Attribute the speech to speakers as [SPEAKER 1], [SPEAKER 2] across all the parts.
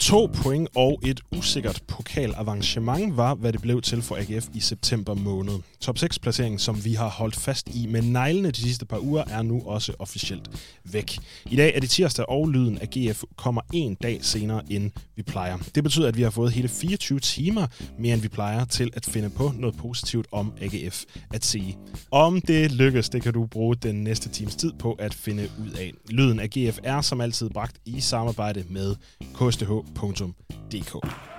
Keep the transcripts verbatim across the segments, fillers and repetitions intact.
[SPEAKER 1] To point og et usikkert pokalavancement var, hvad det blev til for A G F i september måned. Top seks placeringen, som vi har holdt fast i med neglene de sidste par uger, er nu også officielt væk. I dag er det tirsdag, og lyden af G F kommer en dag senere, end vi plejer. Det betyder, at vi har fået hele fireogtyve timer mere, end vi plejer, til at finde på noget positivt om A G F at sige. Om det lykkes, det kan du bruge den næste times tid på at finde ud af. Lyden af G F er som altid bragt i samarbejde med K S T H punktum d k.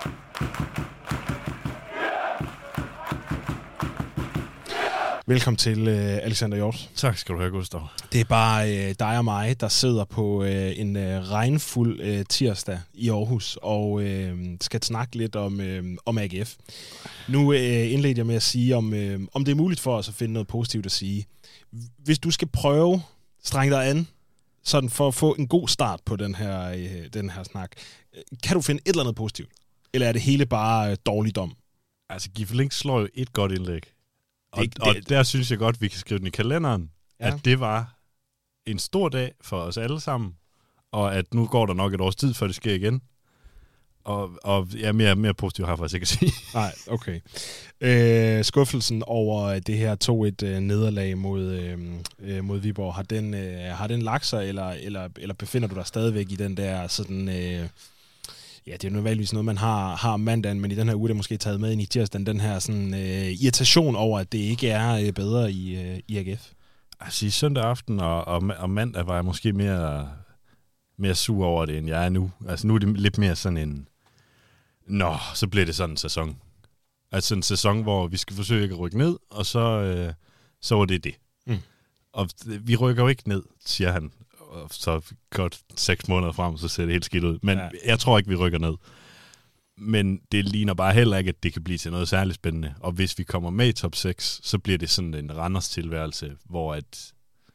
[SPEAKER 1] Velkommen til uh, Alexander Hjort.
[SPEAKER 2] Tak skal du have, Gustav.
[SPEAKER 1] Det er bare uh, dig og mig, der sidder på uh, en uh, regnfuld uh, tirsdag i Aarhus og uh, skal snakke lidt om, uh, om A G F. Nu uh, indledte jeg med at sige, om, uh, om det er muligt for os at finde noget positivt at sige. Hvis du skal prøve, streng dig an, sådan for at få en god start på den her, uh, den her snak, kan du finde et eller andet positivt? Eller er det hele bare uh, dårligdom?
[SPEAKER 2] Altså, Giffelink slår jo et godt indlæg. Og,
[SPEAKER 1] det,
[SPEAKER 2] og
[SPEAKER 1] det,
[SPEAKER 2] der synes jeg godt, vi kan skrive den i kalenderen, ja. At det var en stor dag for os alle sammen, og at nu går der nok et års tid, før det sker igen. Og, og ja, mere, mere positivt har jeg faktisk ikke at sige.
[SPEAKER 1] Nej, okay. Øh, skuffelsen over det her to et øh, nederlag mod, øh, mod Viborg, har den, øh, har den lagt sig, eller, eller, eller befinder du dig stadigvæk i den der sådan... Øh, ja, det er jo nødvendigvis noget, man har, har mandagen, men i den her uge er det måske taget med ind i tirsdagen, den her sådan, øh, irritation over, at det ikke er øh, bedre i, øh, i A G F.
[SPEAKER 2] Altså i søndag aften og, og, og mandag var jeg måske mere, mere sur over det, end jeg er nu. Altså nu er det lidt mere sådan en, nå, så bliver det sådan en sæson. Altså en sæson, hvor vi skal forsøge ikke at rykke ned, og så, øh, så var det det. Mm. Og vi rykker jo ikke ned, siger han. Og så godt seks måneder frem, så ser det helt skidt ud. Men ja. Jeg tror ikke, vi rykker ned. Men det ligner bare heller ikke, at det kan blive til noget særligt spændende. Og hvis vi kommer med i top seks, så bliver det sådan en Randers tilværelse, hvor, at,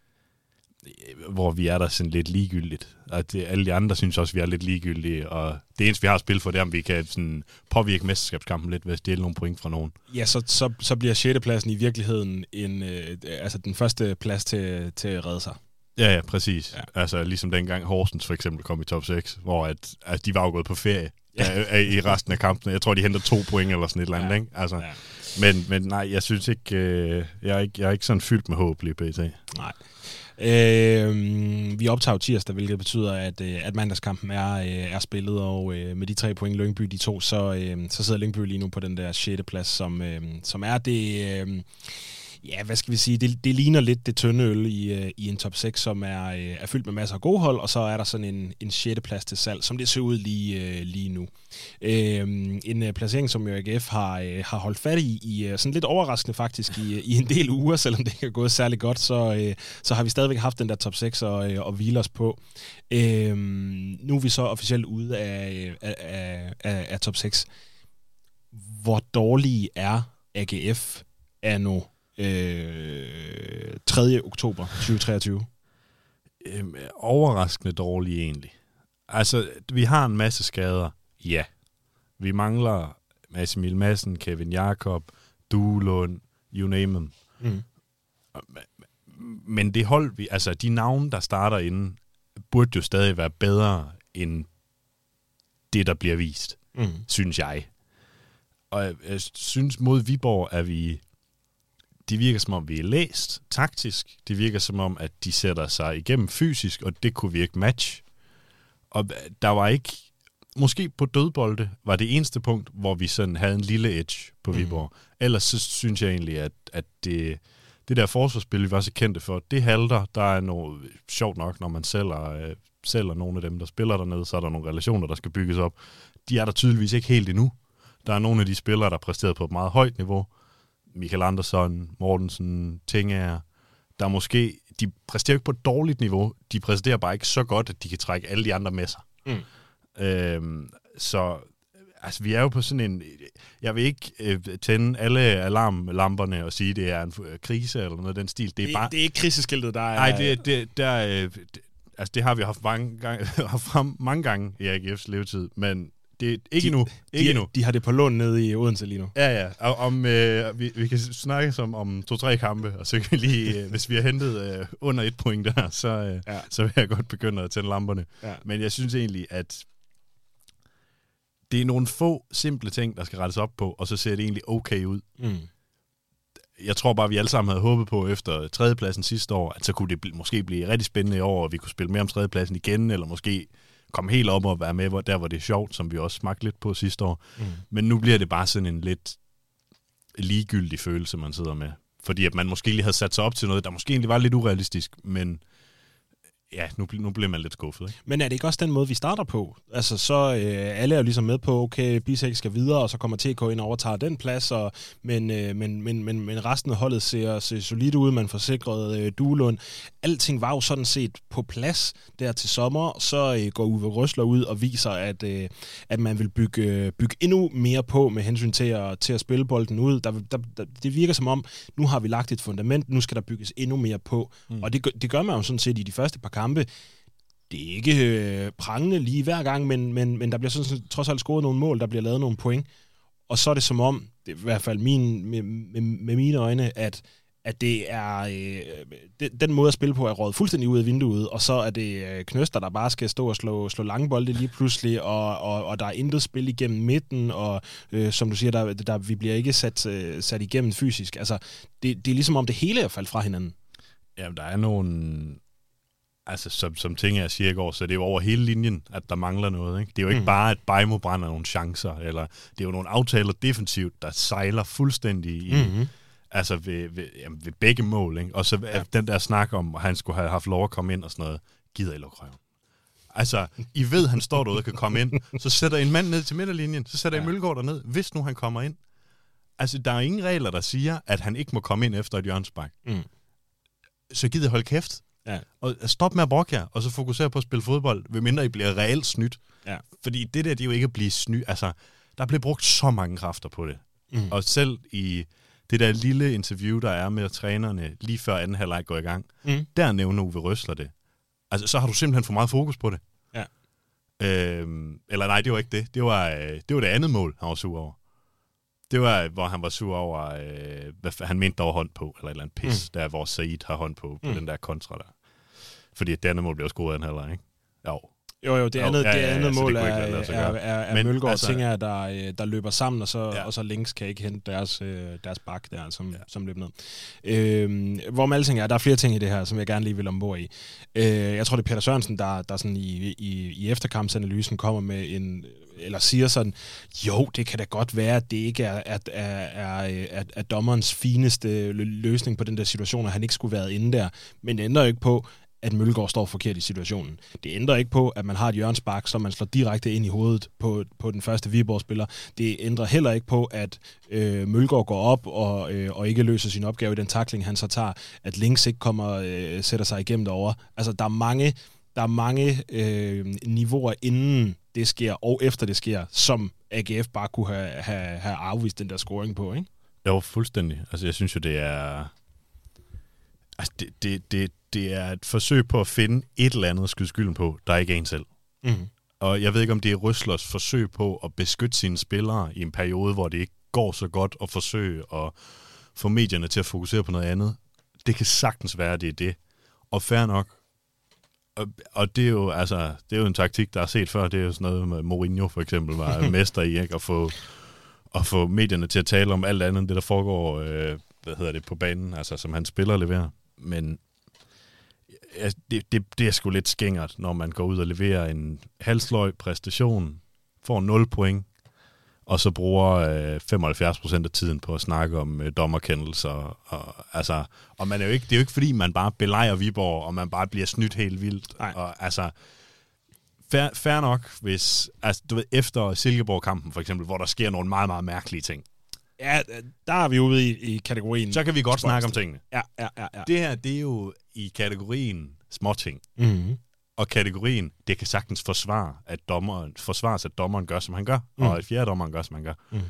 [SPEAKER 2] hvor vi er der sådan lidt ligegyldigt. Og det, alle de andre synes også, vi er lidt ligegyldige. Og det eneste, vi har spillet for, det er, om vi kan sådan påvirke mesterskabskampen lidt, ved at stjæle nogle point fra nogen.
[SPEAKER 1] Ja, så, så, så bliver sjette pladsen i virkeligheden en, øh, altså den første plads til, til at redde sig.
[SPEAKER 2] Ja, ja, præcis. Ja. Altså ligesom dengang Horsens for eksempel kom i top seks, hvor at, at de var jo gået på ferie ja. i resten af kampene. Jeg tror, de henter to point eller sådan et eller andet, ja. Ikke? Altså, ja. men, men nej, jeg synes ikke, øh, jeg, er ikke, jeg er ikke sådan fyldt med håb lige pt.
[SPEAKER 1] Nej. Øh, vi optager tirsdag, hvilket betyder, at, at mandagskampen er, er spillet, og øh, med de tre point Lyngby, de to, så, øh, så sidder Lyngby lige nu på den der sjette plads, som, øh, som er det... Øh, Ja, hvad skal vi sige? Det, det ligner lidt det tynde øl i, i en top seks, som er, er fyldt med masser af gode hold, og så er der sådan en, en sjette plads til salg, som det ser ud lige, lige nu. Øhm, en placering, som jo A G F har, har holdt fat i, i sådan lidt overraskende faktisk, i, i en del uger, selvom det ikke er gået særlig godt, så, så har vi stadigvæk haft den der top seks og, og hvile os på. Øhm, nu er vi så officielt ude af, af, af, af top seks. Hvor dårlige er A G F anno Øh, tredje oktober tyve treogtyve?
[SPEAKER 2] Øhm, overraskende dårlige egentlig. Altså, vi har en masse skader. Ja. Vi mangler Mads Emil Madsen, Kevin Jakob, Duelund, you name them. Mm. Men det hold vi, altså de navne, der starter inden, burde jo stadig være bedre end det, der bliver vist, mm. synes jeg. Og jeg, jeg synes mod Viborg, er vi det virker som om, vi er læst taktisk. Det virker som om, at de sætter sig igennem fysisk, og det kunne virke match. Og der var ikke... Måske på dødbolde var det eneste punkt, hvor vi sådan havde en lille edge på Viborg. Mm. Ellers så synes jeg egentlig, at, at det, det der forsvarsspil, vi var så kendte for, det halter. Der er noget sjovt nok, når man sælger, øh, sælger nogle af dem, der spiller dernede, så er der nogle relationer, der skal bygges op. De er der tydeligvis ikke helt endnu. Der er nogle af de spillere, der er præsteret på et meget højt niveau. Michael Andersson, Mortensen, Tingager, der måske, de præsterer ikke på et dårligt niveau, de præsterer bare ikke så godt, at de kan trække alle de andre med sig. Mm. Øhm, så altså, vi er jo på sådan en, jeg vil ikke øh, tænde alle alarmlamperne og sige, at det er en øh, krise eller noget af den stil. Det er,
[SPEAKER 1] det,
[SPEAKER 2] bare,
[SPEAKER 1] det er ikke kriseskiltet, der er...
[SPEAKER 2] Nej, det, det, der, øh, det, altså, det har vi haft mange gange, haft mange gange i A G F's levetid, men det er ikke
[SPEAKER 1] de,
[SPEAKER 2] endnu. Ikke
[SPEAKER 1] de,
[SPEAKER 2] endnu.
[SPEAKER 1] De har det på lån nede i Odense lige nu.
[SPEAKER 2] Ja, ja. Og, om, øh, vi, vi kan snakke som om to-tre kampe, og så kan vi lige, øh, hvis vi har hentet øh, under et point der, så, øh, ja. så vil jeg godt begynde at tænde lamperne. Ja. Men jeg synes egentlig, at det er nogle få simple ting, der skal rettes op på, og så ser det egentlig okay ud.
[SPEAKER 1] Mm.
[SPEAKER 2] Jeg tror bare, vi alle sammen havde håbet på efter tredjepladsen sidste år, at så kunne det måske blive rigtig spændende i år, og vi kunne spille mere om tredjepladsen igen, eller måske komme helt op og være med, hvor, der hvor det er sjovt, som vi også smagte lidt på sidste år. Mm. Men nu bliver det bare sådan en lidt ligegyldig følelse, man sidder med. Fordi at man måske lige havde sat sig op til noget, der måske egentlig var lidt urealistisk, men ja, nu, nu bliver man lidt skuffet. Ikke?
[SPEAKER 1] Men er det ikke også den måde, vi starter på? Altså, så øh, alle er jo ligesom med på, okay, Bisek skal videre, og så kommer T K ind og overtager den plads, og, men, øh, men, men, men, men resten af holdet ser, ser solidt ud, man får sikret øh, Duelund. Alting var jo sådan set på plads der til sommer, så øh, går Uwe Rösler ud og viser, at, øh, at man vil bygge, øh, bygge endnu mere på med hensyn til at, til at spille bolden ud. Der, der, der, det virker som om, nu har vi lagt et fundament, nu skal der bygges endnu mere på. Mm. Og det, det gør man jo sådan set i de første par kampe. Det er ikke øh, prangende lige hver gang, men, men, men der bliver sådan, trods alt scoret nogle mål, der bliver lavet nogle point. Og så er det som om, det er i hvert fald min, med, med, med mine øjne, at, at det er øh, det, den måde at spille på er røget fuldstændig ud af vinduet, og så er det øh, Knøster, der bare skal stå og slå, slå lange bolde lige pludselig, og, og, og der er intet spil igennem midten, og øh, som du siger, der, der, vi bliver ikke sat, øh, sat igennem fysisk. Altså, det, det er ligesom om det hele er faldet fra hinanden.
[SPEAKER 2] Jamen, der er nogle... Altså, som, som ting jeg siger i går, så det er jo over hele linjen, at der mangler noget. Ikke? Det er jo ikke mm. bare, at Bajmo brænder nogle chancer, eller det er jo nogle aftaler defensivt, der sejler fuldstændig i, mm-hmm. altså ved, ved, jamen, ved begge mål. Ikke? Og så ja. Den der snak om, at han skulle have haft lov at komme ind og sådan noget, gider I lukke røven. Altså, I ved, han står derude og kan komme ind, så sætter en mand ned til midterlinjen, så sætter I ja. Mølgaard derned, hvis nu han kommer ind. Altså, der er ingen regler, der siger, at han ikke må komme ind efter et hjørnespark. Mm. Så gider I holde kæft. Ja. Og stop med at brokke jer, og så fokusere på at spille fodbold, medmindre I bliver reelt snydt. Ja. Fordi det der, det er jo ikke at blive snydt. Altså, der bliver brugt så mange kræfter på det. Mm. Og selv i det der lille interview, der er med trænerne, lige før anden halvleg går i gang, mm. der nævner Uwe Rösler det. Altså, så har du simpelthen for meget fokus på det. Ja. Øhm, eller nej, det var ikke det. Det var, det var det andet mål, han var sur over. Det var, hvor han var sur over, øh, hvad han mente, der var hånd på, eller et eller andet pis, mm. der hvor Said har hånd på, på mm. den der kontra der. Fordi det andet mål bliver scoret af den heller, ikke? Jo.
[SPEAKER 1] Jo, jo, det andet,
[SPEAKER 2] jo, ja,
[SPEAKER 1] det andet
[SPEAKER 2] ja, ja,
[SPEAKER 1] mål
[SPEAKER 2] det
[SPEAKER 1] er, er, er, er
[SPEAKER 2] Men,
[SPEAKER 1] Mølgaard
[SPEAKER 2] altså,
[SPEAKER 1] Tinger, der, der løber sammen, og så,
[SPEAKER 2] ja.
[SPEAKER 1] og så links kan ikke hente deres, deres bak der, som, ja. som løber ned. Øh, hvor med alting er, der er flere ting i det her, som jeg gerne lige vil ombord i. Øh, jeg tror, det er Peter Sørensen, der, der sådan i, i, i efterkampsanalysen kommer med en, eller siger sådan, jo, det kan da godt være, at det ikke er, at, er, er, er, er dommerens fineste løsning på den der situation, at han ikke skulle være inde der, men det ændrer jo ikke på, at Mølgaard står forkert i situationen. Det ændrer ikke på, at man har et hjørnespark, som man slår direkte ind i hovedet på, på den første Viborg-spiller. Det ændrer heller ikke på, at øh, Mølgaard går op og, øh, og ikke løser sin opgave i den tackling, han så tager, at Links ikke kommer øh, sætter sig igennem derovre. Altså, der er mange, der er mange øh, niveauer inden det sker, og efter det sker, som A G F bare kunne have, have, have afvist den der scoring på, ikke?
[SPEAKER 2] Jo, fuldstændig. Altså, jeg synes jo, det er... Altså, det, det, det, det er et forsøg på at finde et eller andet at skyde skylden på, der ikke er en selv. Mm. Og jeg ved ikke, om det er Röslers forsøg på at beskytte sine spillere i en periode, hvor det ikke går så godt, og forsøge at få medierne til at fokusere på noget andet. Det kan sagtens være, det er det. Og fair nok. Og, og det er jo altså, det er jo en taktik, der er set før. Det er jo sådan noget med Mourinho for eksempel var mester i, ikke? At få, at få medierne til at tale om alt andet end det, der foregår øh, hvad hedder det, på banen, altså som han spiller og leverer. Men ja, det, det, det er sgu lidt skængert, når man går ud og leverer en halsløj præstation, får nul point, og så bruger øh, femoghalvfjerds procent af tiden på at snakke om øh, dommerkendelser. Og, altså, og man er jo ikke, det er jo ikke, fordi man bare belejrer Viborg, og man bare bliver snydt helt vildt. Nej. Og altså, fair, fair nok, hvis, altså, du ved, efter Silkeborg-kampen for eksempel, hvor der sker nogle meget, meget mærkelige ting.
[SPEAKER 1] Ja, der er vi ude i, i kategorien.
[SPEAKER 2] Så kan vi godt snakke om tingene.
[SPEAKER 1] Ja, ja, ja, ja.
[SPEAKER 2] Det her, det er jo i kategorien småting.
[SPEAKER 1] Mm-hmm.
[SPEAKER 2] Og kategorien, det kan sagtens forsvare, at dommeren, forsvares, at dommeren gør, som han gør, mm. og at fjerde dommeren gør, som han gør. Mm.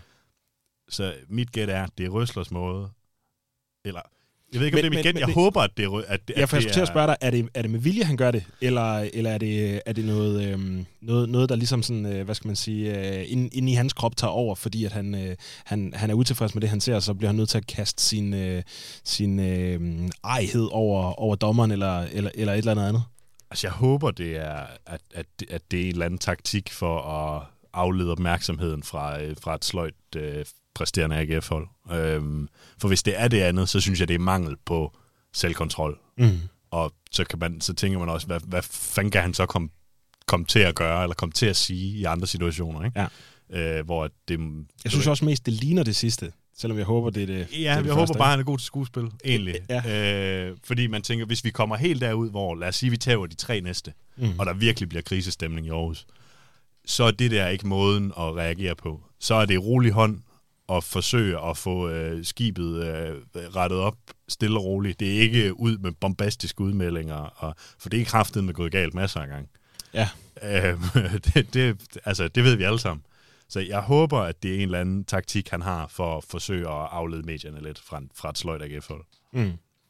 [SPEAKER 2] Så mit gæt er, det er Röslers måde, eller, jeg ved ikke, men, om det er mit gæt, jeg det, håber, at det, at det,
[SPEAKER 1] jeg får
[SPEAKER 2] at det
[SPEAKER 1] til at spørge dig, er det, er det med vilje, han gør det, eller, eller er det, er det noget, øhm, noget, noget, der ligesom sådan, øh, hvad skal man sige, øh, ind, ind i hans krop tager over, fordi at han, øh, han, han er utilfreds med det, han ser, så bliver han nødt til at kaste sin, øh, sin øh, ejhed over, over dommeren, eller, eller, eller et eller andet andet?
[SPEAKER 2] Altså, jeg håber, det er, at, at, at det er en eller anden taktik for at aflede opmærksomheden fra, øh, fra et sløjt øh, præsterende A G F-hold. Øhm, for hvis det er det andet, så synes jeg, det er mangel på selvkontrol. Mm. Og så, kan man, så tænker man også, hvad, hvad fanden kan han så komme kom til at gøre, eller komme til at sige i andre situationer, ikke? Ja. Øh, hvor det,
[SPEAKER 1] jeg synes også mest, det ligner det sidste, selvom jeg håber, det er det.
[SPEAKER 2] Ja,
[SPEAKER 1] det er det
[SPEAKER 2] jeg
[SPEAKER 1] første,
[SPEAKER 2] håber bare, han er god til skuespil, egentlig.
[SPEAKER 1] Ja.
[SPEAKER 2] Øh, fordi man tænker, hvis vi kommer helt derud, hvor, lad os sige, vi tager de tre næste, mm. og der virkelig bliver krisestemning i Aarhus, så er det der ikke måden at reagere på. Så er det rolig hånd at forsøge at få øh, skibet øh, rettet op stille og roligt. Det er ikke ud med bombastiske udmeldinger, og, for det er kraftigt med gået galt masser af gange.
[SPEAKER 1] Ja.
[SPEAKER 2] Øh, det, det, altså, det ved vi alle sammen. Så jeg håber, at det er en eller anden taktik, han har for at forsøge at aflede medierne lidt fra, fra et sløjt A G F-hold. Mm.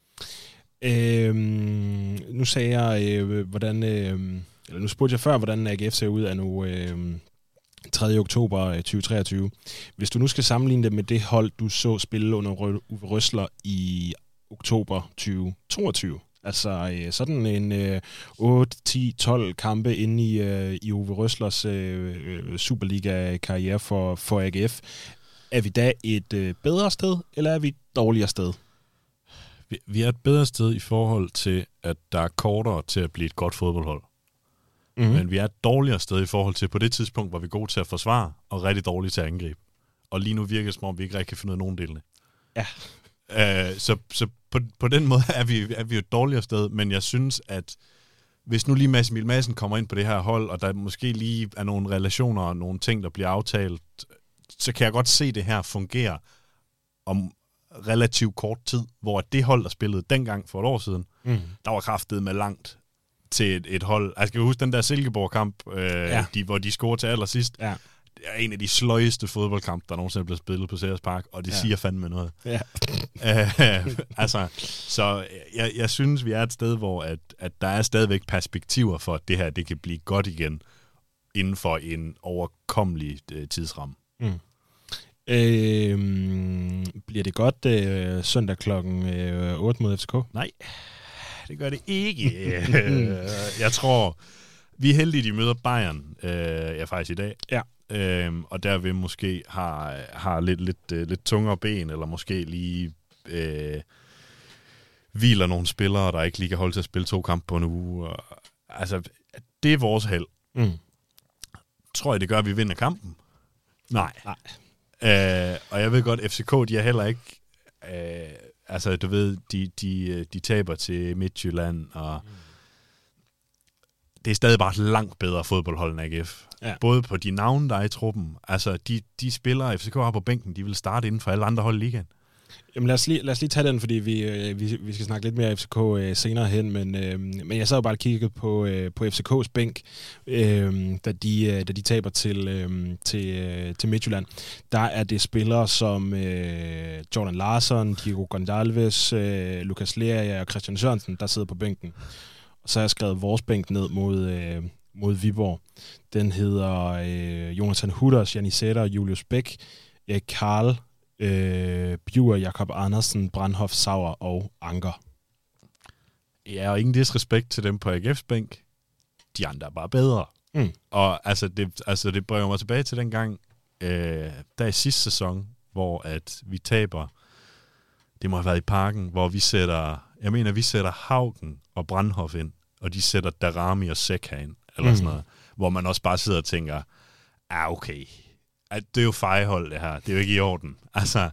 [SPEAKER 1] Øhm, nu sagde jeg, øh, hvordan, øh, eller nu spurgte jeg før, hvordan A G F ser ud af nu øh, tredje oktober tyve treogtyve. Hvis du nu skal sammenligne det med det hold, du så spille under Uwe Rösler i oktober tyve toogtyve, altså øh, sådan en øh, otte, ti, tolv kampe inde i, øh, i Uwe Röslers øh, Superliga-karriere for, for A G F. Er vi da et øh, bedre sted, eller er vi et dårligere sted?
[SPEAKER 2] Vi, vi er et bedre sted i forhold til, at der er kortere til at blive et godt fodboldhold. Mm-hmm. Men vi er et dårligere sted i forhold til, på det tidspunkt var vi gode til at forsvare, og rigtig dårlige til at angribe. Og lige nu virker det, som om vi ikke rigtig kan finde ud af nogen delene.
[SPEAKER 1] Ja.
[SPEAKER 2] Uh, så så på, på den måde er vi, er vi et dårligere sted, men jeg synes, at hvis nu lige Mads Emil Madsen kommer ind på det her hold, og der måske lige er nogle relationer og nogle ting, der bliver aftalt, så kan jeg godt se det her fungere om relativt kort tid, hvor det hold, der spillede dengang for et år siden, mm. der var kraftet med langt til et, et hold. Jeg skal huske den der Silkeborg-kamp, øh, ja. de, hvor de scorede til allersidst. Ja. Det er en af de sløjeste fodboldkampe, der nogensinde er blevet spillet på Ceres Park, og det ja. siger fandme noget. Ja. øh, altså, så jeg, jeg synes, vi er et sted, hvor at, at der er stadigvæk perspektiver for, at det her det kan blive godt igen, inden for en overkommelig øh, tidsramme. Mm.
[SPEAKER 1] Øh, bliver det godt øh, søndag klokken øh, otte mod F C K?
[SPEAKER 2] Nej, det gør det ikke. Jeg tror, vi er heldige, de møder Bayern øh, ja, faktisk i dag. Ja. Øhm, og der vil måske har, har lidt, lidt, øh, lidt tungere ben, eller måske lige øh, hviler nogle spillere, der ikke lige kan holde til at spille to kampe på en uge. Og, altså, det er vores held. Mm. Tror jeg, det gør, at vi vinder kampen? Nej. Nej. Øh, og jeg ved godt, F C K, de er heller ikke... Øh, altså, du ved, de, de, de taber til Midtjylland, og... Mm. Det er stadig bare et langt bedre fodboldhold end A G F. Ja. Både på de navne, der er i truppen. Altså, de, de spillere, F C K har på bænken, de vil starte inden for alle andre hold i ligaen.
[SPEAKER 1] Jamen lad os lige, lad os lige tage den, fordi vi, øh, vi, vi skal snakke lidt mere F C K øh, senere hen, men, øh, men jeg sad jo bare og kiggede på, øh, på F C K's bænk, øh, da, de, øh, da de taber til, øh, til, øh, til Midtjylland. Der er det spillere som øh, Jordan Larsson, Diego Gonçalves, øh, Lukas Leria og Christian Sørensen, der sidder på bænken. Og så har jeg skrevet vores bænk ned mod, øh, mod Viborg. Den hedder øh, Jonathan Hutters, Janni Sætter, Julius Bæk, Erik Karl, øh, Bjur, Jakob Andersen, Brandhoff, Sauer og Anker.
[SPEAKER 2] Ja, og ingen disrespekt til dem på A G F's bænk. De andre er bare bedre. Mm. Og altså det, altså, det bringer mig tilbage til den gang, øh, der i sidste sæson, hvor at vi taber, det må have været i Parken, hvor vi sætter, jeg mener, vi sætter Haugen og Brandhoff ind, og de sætter Darami og Sekha ind, eller mm. sådan noget, hvor man også bare sidder og tænker, ah, okay, det er jo fejhold det her, det er jo ikke i orden. Altså,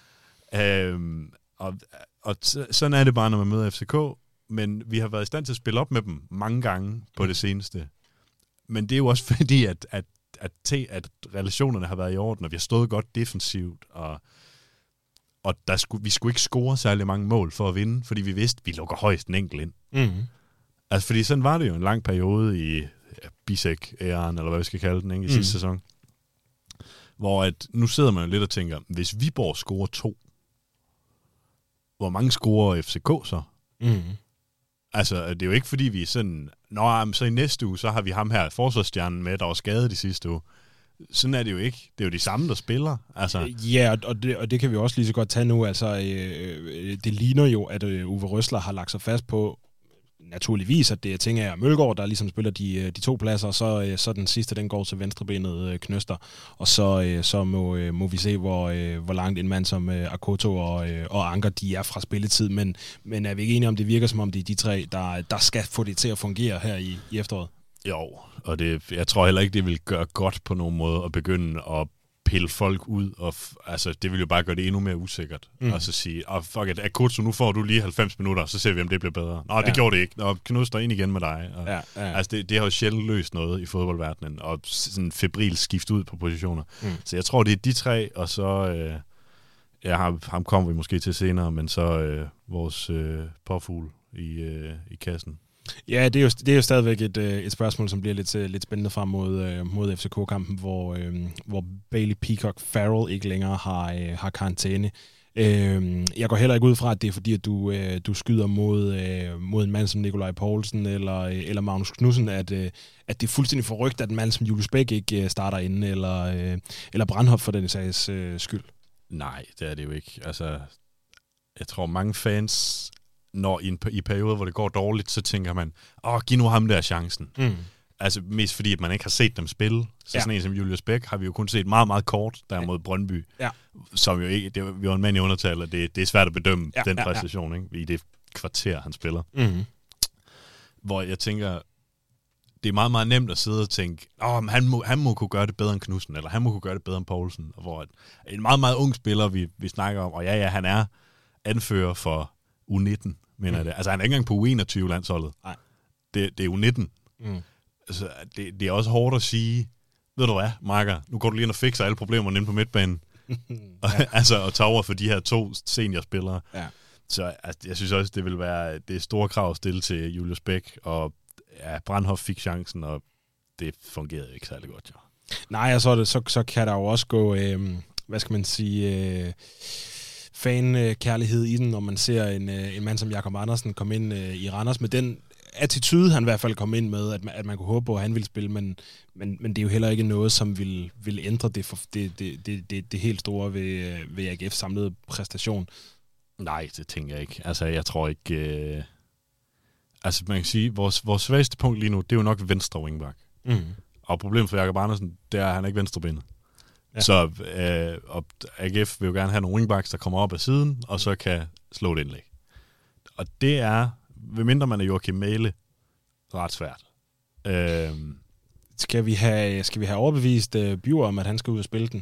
[SPEAKER 2] øhm, og, og sådan er det bare, når man møder F C K, men vi har været i stand til at spille op med dem mange gange på det seneste. Men det er jo også fordi, at, at, at, at, at relationerne har været i orden, og vi har stået godt defensivt, og Og der skulle, vi skulle ikke score særlig mange mål for at vinde, fordi vi vidste, at vi lukker højst en enkelt ind. Mm-hmm. Altså, fordi sådan var det jo en lang periode i ja, Bisek-æren, eller hvad vi skal kalde den, ikke, i mm. sidste sæson. Hvor at, nu sidder man jo lidt og tænker, hvis Viborg scorer to, hvor mange scorer F C K så? Mm. Altså, det er jo ikke fordi, vi er sådan, nå, så i næste uge, så har vi ham her, forsvarsstjernen med, der var skadet i sidste uge. Sådan er det jo ikke. Det er jo de samme, der spiller. Altså.
[SPEAKER 1] Ja, og det, og det kan vi også lige så godt tage nu. Altså, øh, det ligner jo, at øh, Uwe Rösler har lagt sig fast på naturligvis, at det er Tingager og Mølgaard, der ligesom spiller de, de to pladser, så, så den sidste, den går til venstrebenet Knøster, og så, så må, må vi se, hvor, hvor langt en mand som Akoto og, og Anker, de er fra spilletid, men, men er vi ikke enige om, det virker som om, det er de tre, der, der skal få det til at fungere her i, i efteråret?
[SPEAKER 2] Jo, og det, jeg tror heller ikke, det vil gøre godt på nogen måde at begynde at pille folk ud, og f- altså, det vil jo bare gøre det endnu mere usikkert. Mm. Og så sige, oh, fuck it, Akutsu, nu får du lige halvfems minutter, så ser vi, om det bliver bedre. Nå, det ja. gjorde det ikke. Nå, Knuster ind igen med dig. Og, ja, ja. Altså, det, det har jo sjældent løst noget i fodboldverdenen, og sådan febril skift ud på positioner. Mm. Så jeg tror, det er de tre, og så, øh, ja, ham, ham kommer vi måske til senere, men så øh, vores øh, påfugl i, øh, i kassen.
[SPEAKER 1] Ja, det er jo, det er jo stadigvæk et, et spørgsmål, som bliver lidt, lidt spændende frem mod, mod F C K-kampen, hvor, hvor Bailey Peacock Farrell ikke længere har, har karantæne. Jeg går heller ikke ud fra, at det er fordi, at du, du skyder mod, mod en mand som Nikolaj Poulsen eller, eller Magnus Knudsen, at, at det er fuldstændig forrygt, at en mand som Julius Bæk ikke starter inde, eller, eller Brandhoff for den sags skyld.
[SPEAKER 2] Nej, det er det jo ikke. Altså, jeg tror, mange fans... Når i, en, i perioder, hvor det går dårligt, så tænker man, åh, giv nu ham der chancen. Mm. Altså mest fordi, at man ikke har set dem spille. Så ja. Sådan en som Julius Bæk har vi jo kun set meget, meget kort, der mod Brøndby. Ja. Som jo ikke, det, vi var en mand i undertal, og det, det er svært at bedømme ja, den ja, præstation, ja. Ikke? I det kvarter, han spiller. Mm. Hvor jeg tænker, det er meget, meget nemt at sidde og tænke, åh, han må, han må kunne gøre det bedre end Knudsen, eller han må kunne gøre det bedre end Poulsen. Og hvor en meget, meget ung spiller, vi, vi snakker om, og ja, ja, han er anfører for U nitten, mener jeg mm. det. Altså, han er ikke engang på U enogtyve-landsholdet. Nej. Det, det er U nitten. Mm. Altså, det, det er også hårdt at sige, ved du hvad, Marker, nu går du lige ind og fikser alle problemerne inde på midtbanen. Altså, og tage over for de her to seniorspillere. Ja. Så altså, jeg synes også, det vil være det er store krav at stille til Julius Bæk, og ja, Brandhoff fik chancen, og det fungerede ikke særlig godt, jo. Nej,
[SPEAKER 1] så, det, så, så kan der jo også gå, øh, hvad skal man sige... Øh, fan-kærlighed i den, når man ser en, en mand som Jakob Andersen komme ind i Randers med den attitude, han i hvert fald kom ind med, at man, at man kunne håbe på, at han ville spille, men, men, men det er jo heller ikke noget, som vil, vil ændre det, for, det, det, det, det, det helt store ved, ved A G F's samlede præstation.
[SPEAKER 2] Nej, det tænker jeg ikke. Altså, jeg tror ikke... Øh... Altså, man kan sige, vores, vores svageste punkt lige nu, det er jo nok venstre wingback. Mm. Og problemet for Jakob Andersen, det er, at han er ikke venstrebenet. Ja. Så øh, og A G F vil jo gerne have nogle wingbacks, der kommer op ad siden, og så kan slå et indlæg. Og det er, ved mindre man er Joachim Mæhle, ret svært. Øh,
[SPEAKER 1] skal, vi have, skal vi have overbevist uh, Bjur om, at han skal ud og spille den?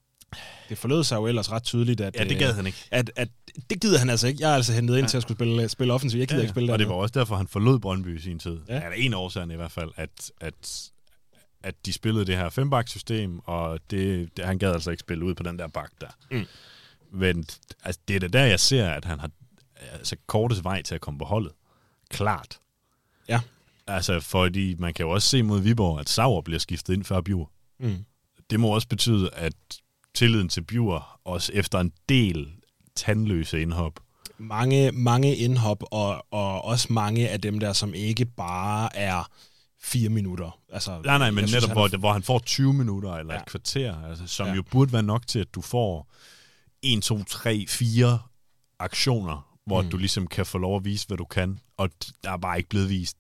[SPEAKER 1] Det forlød sig jo ellers ret tydeligt, at,
[SPEAKER 2] ja, det gad han ikke.
[SPEAKER 1] At, at, det gider han altså ikke. Jeg er altså hentet ind ja. til at skulle spille, spille offensivt. Jeg gider ja, ikke spille
[SPEAKER 2] der. Og det
[SPEAKER 1] var
[SPEAKER 2] også derfor, han forlod Brøndby i sin tid. Ja. Ja, der er en årsag i hvert fald, at... at at de spillede det her fembak-system, og det, det, han gad altså ikke spille ud på den der bak der. Mm. Men altså, det er det der, jeg ser, at han har altså, kortest vej til at komme på holdet. Klart.
[SPEAKER 1] Ja.
[SPEAKER 2] Altså, fordi man kan jo også se mod Viborg, at Sauer bliver skiftet ind før Bjur. Mm. Det må også betyde, at tilliden til Bjur, også efter en del tandløse indhop.
[SPEAKER 1] Mange, mange indhop, og, og også mange af dem der, som ikke bare er fire minutter. Altså,
[SPEAKER 2] nej, nej, men
[SPEAKER 1] synes,
[SPEAKER 2] netop, hvor, hvor han får tyve minutter eller ja. et kvarter, altså, som ja. jo burde være nok til, at du får en, to, tre, fire aktioner, hvor mm. du ligesom kan få lov at vise, hvad du kan, og der er bare ikke blevet vist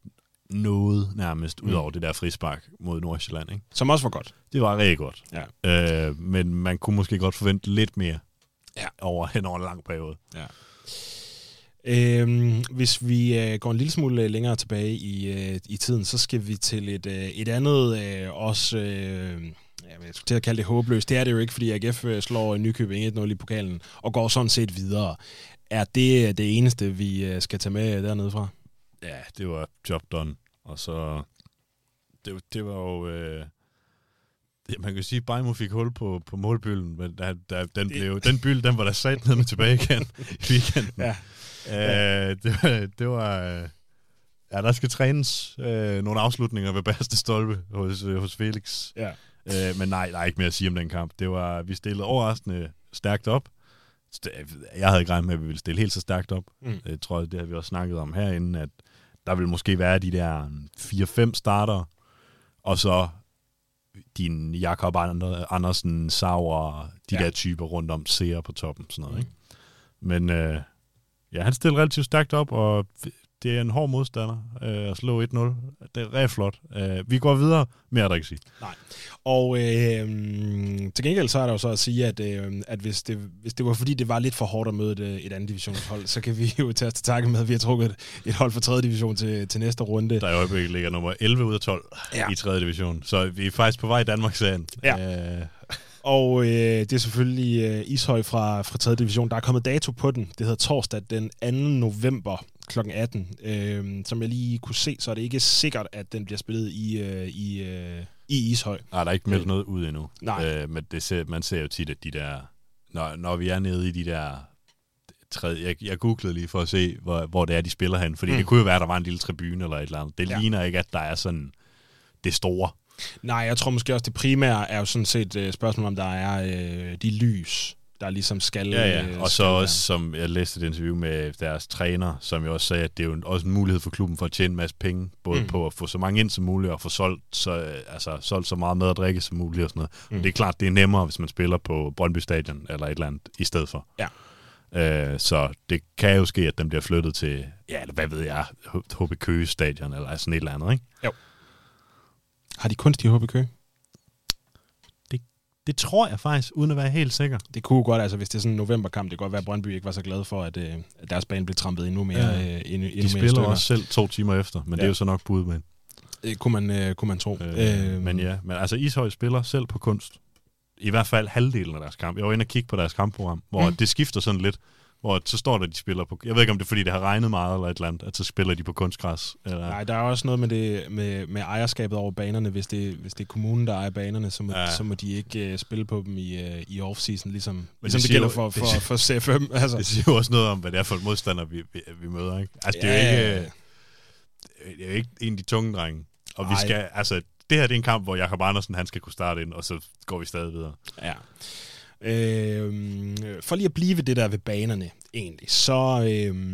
[SPEAKER 2] noget nærmest, mm. ud over det der frispark mod Nordsjælland, ikke?
[SPEAKER 1] Som også var godt.
[SPEAKER 2] Det var rigtig godt.
[SPEAKER 1] Ja.
[SPEAKER 2] Øh, men man kunne måske godt forvente lidt mere ja. over hen over en lang periode. Ja.
[SPEAKER 1] Øhm, hvis vi øh, går en lille smule længere tilbage i, øh, i tiden, så skal vi til et, øh, et andet, øh, også, øh, jeg skulle til at kalde det håbløst. Det er det jo ikke, fordi A G F slår Nykøbing et nul i pokalen og går sådan set videre. Er det det eneste, vi skal tage med dernede fra?
[SPEAKER 2] Ja, det var job done. Og så, det, det var jo... Øh man kan sige, at Bajmo fik hul på, på målbylden, men da, da, den, blev, den byld, den var der sat ned med tilbage igen i weekenden. Ja. Ja. Øh, det, det var... Ja, der skal trænes øh, nogle afslutninger ved bagerste stolpe hos, øh, hos Felix. Ja. Øh, men nej, der er ikke mere at sige om den kamp. Det var, vi stillede overraskende stærkt op. Jeg havde ikke regnet med, at vi ville stille helt så stærkt op. Mm. Jeg tror, det har vi også snakket om herinde, at der vil måske være de der fire fem starter, og så din Jakob Andersen, Sauer, de ja. der typer rundt om, Seer på toppen, sådan noget, ikke? Men øh, ja, han stillede relativt stærkt op, og det er en hård modstander øh, at slå et nul. Det er rigtig flot. Øh, vi går videre. Mere er der ikke sige.
[SPEAKER 1] Nej. Og øh, til gengæld så er der jo så at sige, at, øh, at hvis, det, hvis det var fordi, det var lidt for hårdt at møde et, et andet divisionshold, så kan vi jo tage os til takke med, at vi har trukket et hold fra tredje division til, til næste runde.
[SPEAKER 2] Der i øjeblikket ligger nummer elleve ud af tolv ja. i tredje division. Så vi er faktisk på vej i Danmarksserien.
[SPEAKER 1] Ja. Øh. Og øh, det er selvfølgelig øh, Ishøj fra, fra tredje division. Der er kommet dato på den. Det hedder torsdag den anden november klokken atten. Øh, som jeg lige kunne se, så er det ikke sikkert, at den bliver spillet i, øh, i, øh, i Ishøj.
[SPEAKER 2] Nej, der er ikke meldt noget ud endnu.
[SPEAKER 1] Nej.
[SPEAKER 2] Øh, men det ser, man ser jo tit, at de der... Når, når vi er nede i de der... Tredje, jeg, jeg googlede lige for at se, hvor, hvor det er, de spiller hen. Fordi mm. det kunne jo være, at der var en lille tribune eller et eller andet. Det ja. ligner ikke, at der er sådan det store.
[SPEAKER 1] Nej, jeg tror måske også, det primære er jo sådan set et spørgsmål, om der er øh, de lys, der ligesom skal...
[SPEAKER 2] Ja, ja.
[SPEAKER 1] Øh,
[SPEAKER 2] og så også, som jeg læste et interview med deres træner, som jo også sagde, at det er jo også en mulighed for klubben for at tjene en masse penge, både mm. på at få så mange ind som muligt, og få solgt så, altså, solgt så meget mad og drikke som muligt og sådan noget. Mm. Og det er klart, det er nemmere, hvis man spiller på Brøndby Stadion eller et eller andet i stedet for.
[SPEAKER 1] Ja.
[SPEAKER 2] Øh, så det kan jo ske, at den bliver flyttet til, ja, eller hvad ved jeg, H B Køge Stadion eller sådan et eller andet, ikke?
[SPEAKER 1] Jo. Har de kunst i H B Køge?
[SPEAKER 2] Det, det tror jeg faktisk, uden at være helt sikker.
[SPEAKER 1] Det kunne godt, altså hvis det er sådan en novemberkamp, det kan godt være, at Brøndby ikke var så glad for, at, øh, at deres bane blev trampet endnu mere. Ja. Øh, endnu, endnu
[SPEAKER 2] de spiller mere også selv to timer efter, men ja. det er jo så nok på udbanen.
[SPEAKER 1] Det kunne man, øh, kunne man tro.
[SPEAKER 2] Øh, øh, men ja, men altså Ishøj spiller selv på kunst. I hvert fald halvdelen af deres kamp. Jeg var inde og kigge på deres kampprogram, hvor mm. det skifter sådan lidt. Hvor så står der, de spiller på... Jeg ved ikke, om det er, fordi det har regnet meget eller et eller andet, at så spiller de på kunstgræs. Eller... Nej,
[SPEAKER 1] der er også noget med, det, med, med ejerskabet over banerne. Hvis det, hvis det er kommunen, der ejer banerne, så må, ja. så må de ikke uh, spille på dem i, uh, i off-season, ligesom, Men ligesom det, det gælder for, for, for, for C F M. Altså.
[SPEAKER 2] Det siger jo også noget om, hvad det er for et modstander, vi, vi, vi møder. Ikke? Altså, det er
[SPEAKER 1] ja,
[SPEAKER 2] jo ikke, det er jo ikke en af de tunge drenge. Og Ej. vi skal... Altså, det her det er en kamp, hvor Jakob Andersen, han skal kunne starte ind, og så går vi stadig videre.
[SPEAKER 1] Ja. Øh, for lige at blive ved det der ved banerne egentlig, så øh,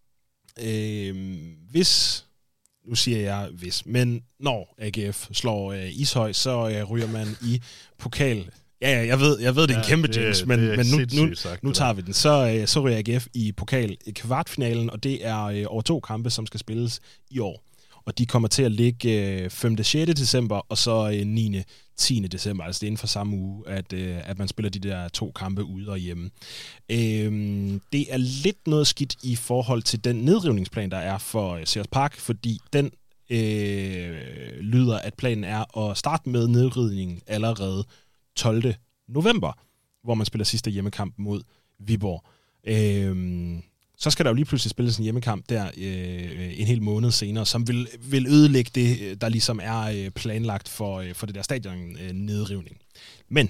[SPEAKER 1] øh, hvis, nu siger jeg hvis, men når A G F slår øh, Ishøj, så øh, ryger man i pokal. Ja, ja, jeg ved, jeg ved det er en ja, kæmpe jinx, men, men nu, nu, sagt, nu tager vi den. Så, øh, så ryger A G F i pokal i kvartfinalen, og det er øh, over to kampe, som skal spilles i år. Og de kommer til at ligge femte og sjette december, og så niende og tiende december. Altså det er inden for samme uge, at, at man spiller de der to kampe ude og hjemme. Øhm, det er lidt noget skidt i forhold til den nedrivningsplan, der er for Ceres Park, fordi den øh, lyder, at planen er at starte med nedrivningen allerede tolvte november, hvor man spiller sidste hjemmekamp mod Viborg. Øhm, Så skal der jo lige pludselig spilles en hjemmekamp der øh, en hel måned senere, som vil, vil ødelægge det, der ligesom er øh, planlagt for, øh, for det der stadion øh, nedrivning. Men,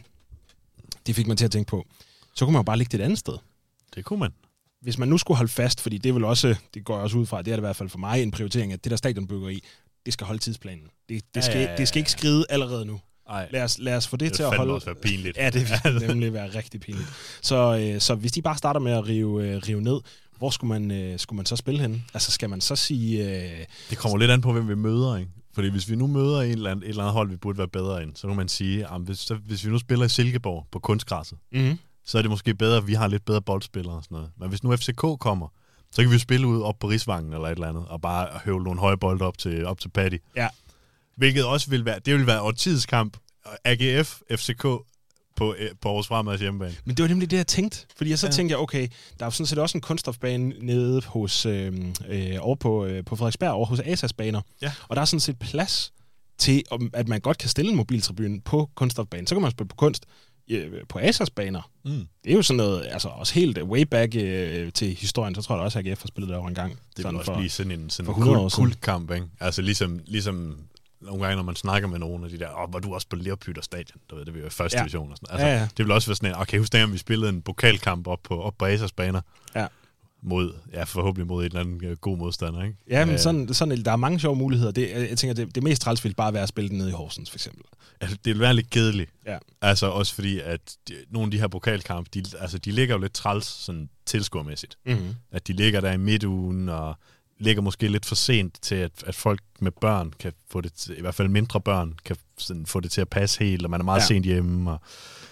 [SPEAKER 1] det fik man til at tænke på, så kunne man jo bare lægge det et andet sted.
[SPEAKER 2] Det kunne man.
[SPEAKER 1] Hvis man nu skulle holde fast, fordi det er vel også, det går jeg også ud fra, det er det i hvert fald for mig, en prioritering, at det der stadionbyggeri, det skal holde tidsplanen. Det, det, skal, ja, ja, ja, ja. det skal ikke skride allerede nu. Lad os, lad os få det, det til at holde...
[SPEAKER 2] Det også være pinligt.
[SPEAKER 1] Ja, det vil nemlig være rigtig pinligt. Så, øh, så hvis de bare starter med at rive, øh, rive ned, hvor skulle man, øh, skulle man så spille henne? Altså skal man så sige... Øh...
[SPEAKER 2] Det kommer lidt an på, hvem vi møder, ikke? Fordi hvis vi nu møder en eller anden, et eller andet hold, vi burde være bedre end, så kan man sige, at hvis, så, hvis vi nu spiller i Silkeborg på kunstgræsset, mm-hmm. så er det måske bedre, at vi har lidt bedre boldspillere og sådan noget. Men hvis nu F C K kommer, så kan vi jo spille ud op på Rigsvangen eller et eller andet, og bare høvle nogle høje bolde op til, op til Paddy. Ja. Hvilket også vil være, det vil være årtidskamp. A G F, F C K på, på Aarhus Fremad hjemmebane.
[SPEAKER 1] Men det var nemlig det, jeg tænkte. Fordi jeg så ja. tænkte jeg, okay, der er jo sådan set også en kunststofbane nede hos, øh, øh, over på, øh, på Frederiksberg, over hos A S A S-baner. Ja. Og der er sådan set plads til, at man godt kan stille en mobiltribune på kunststofbanen. Så kan man spille på kunst øh, på A S A S-baner. Mm. Det er jo sådan noget, altså også helt way back øh, til historien, så tror jeg også, at A G F har spillet derovre en gang.
[SPEAKER 2] Det vil også for, blive sådan en, sådan en kult, kultkamp, ikke? Altså ligesom... ligesom nogle gange, når man snakker med nogen af de der, åh, var du også på Lerpytter Stadion? Du ved, det vil jo første ja. division og sådan. Altså, ja, ja. Det vil også være sådan en, okay, husk det, om vi spillede en pokalkamp op på, op på A S A S-baner. Ja. Mod, ja, forhåbentlig mod en eller anden uh, god modstander, ikke?
[SPEAKER 1] Ja, men sådan, sådan, der er mange sjove muligheder. Det, jeg tænker, det, det mest træls vil bare være at spille den nede i Horsens, for eksempel.
[SPEAKER 2] Altså, det vil være lidt kedeligt. Ja. Altså, også fordi, at de, nogle af de her pokalkampe, de, altså, de ligger jo lidt træls, sådan tilskuermæssigt. Mm-hmm. At de ligger der i midtugen, og ligger måske lidt for sent til, at, at folk med børn kan få det til, i hvert fald mindre børn, kan sådan få det til at passe helt, og man er meget ja. sent hjemme. Og,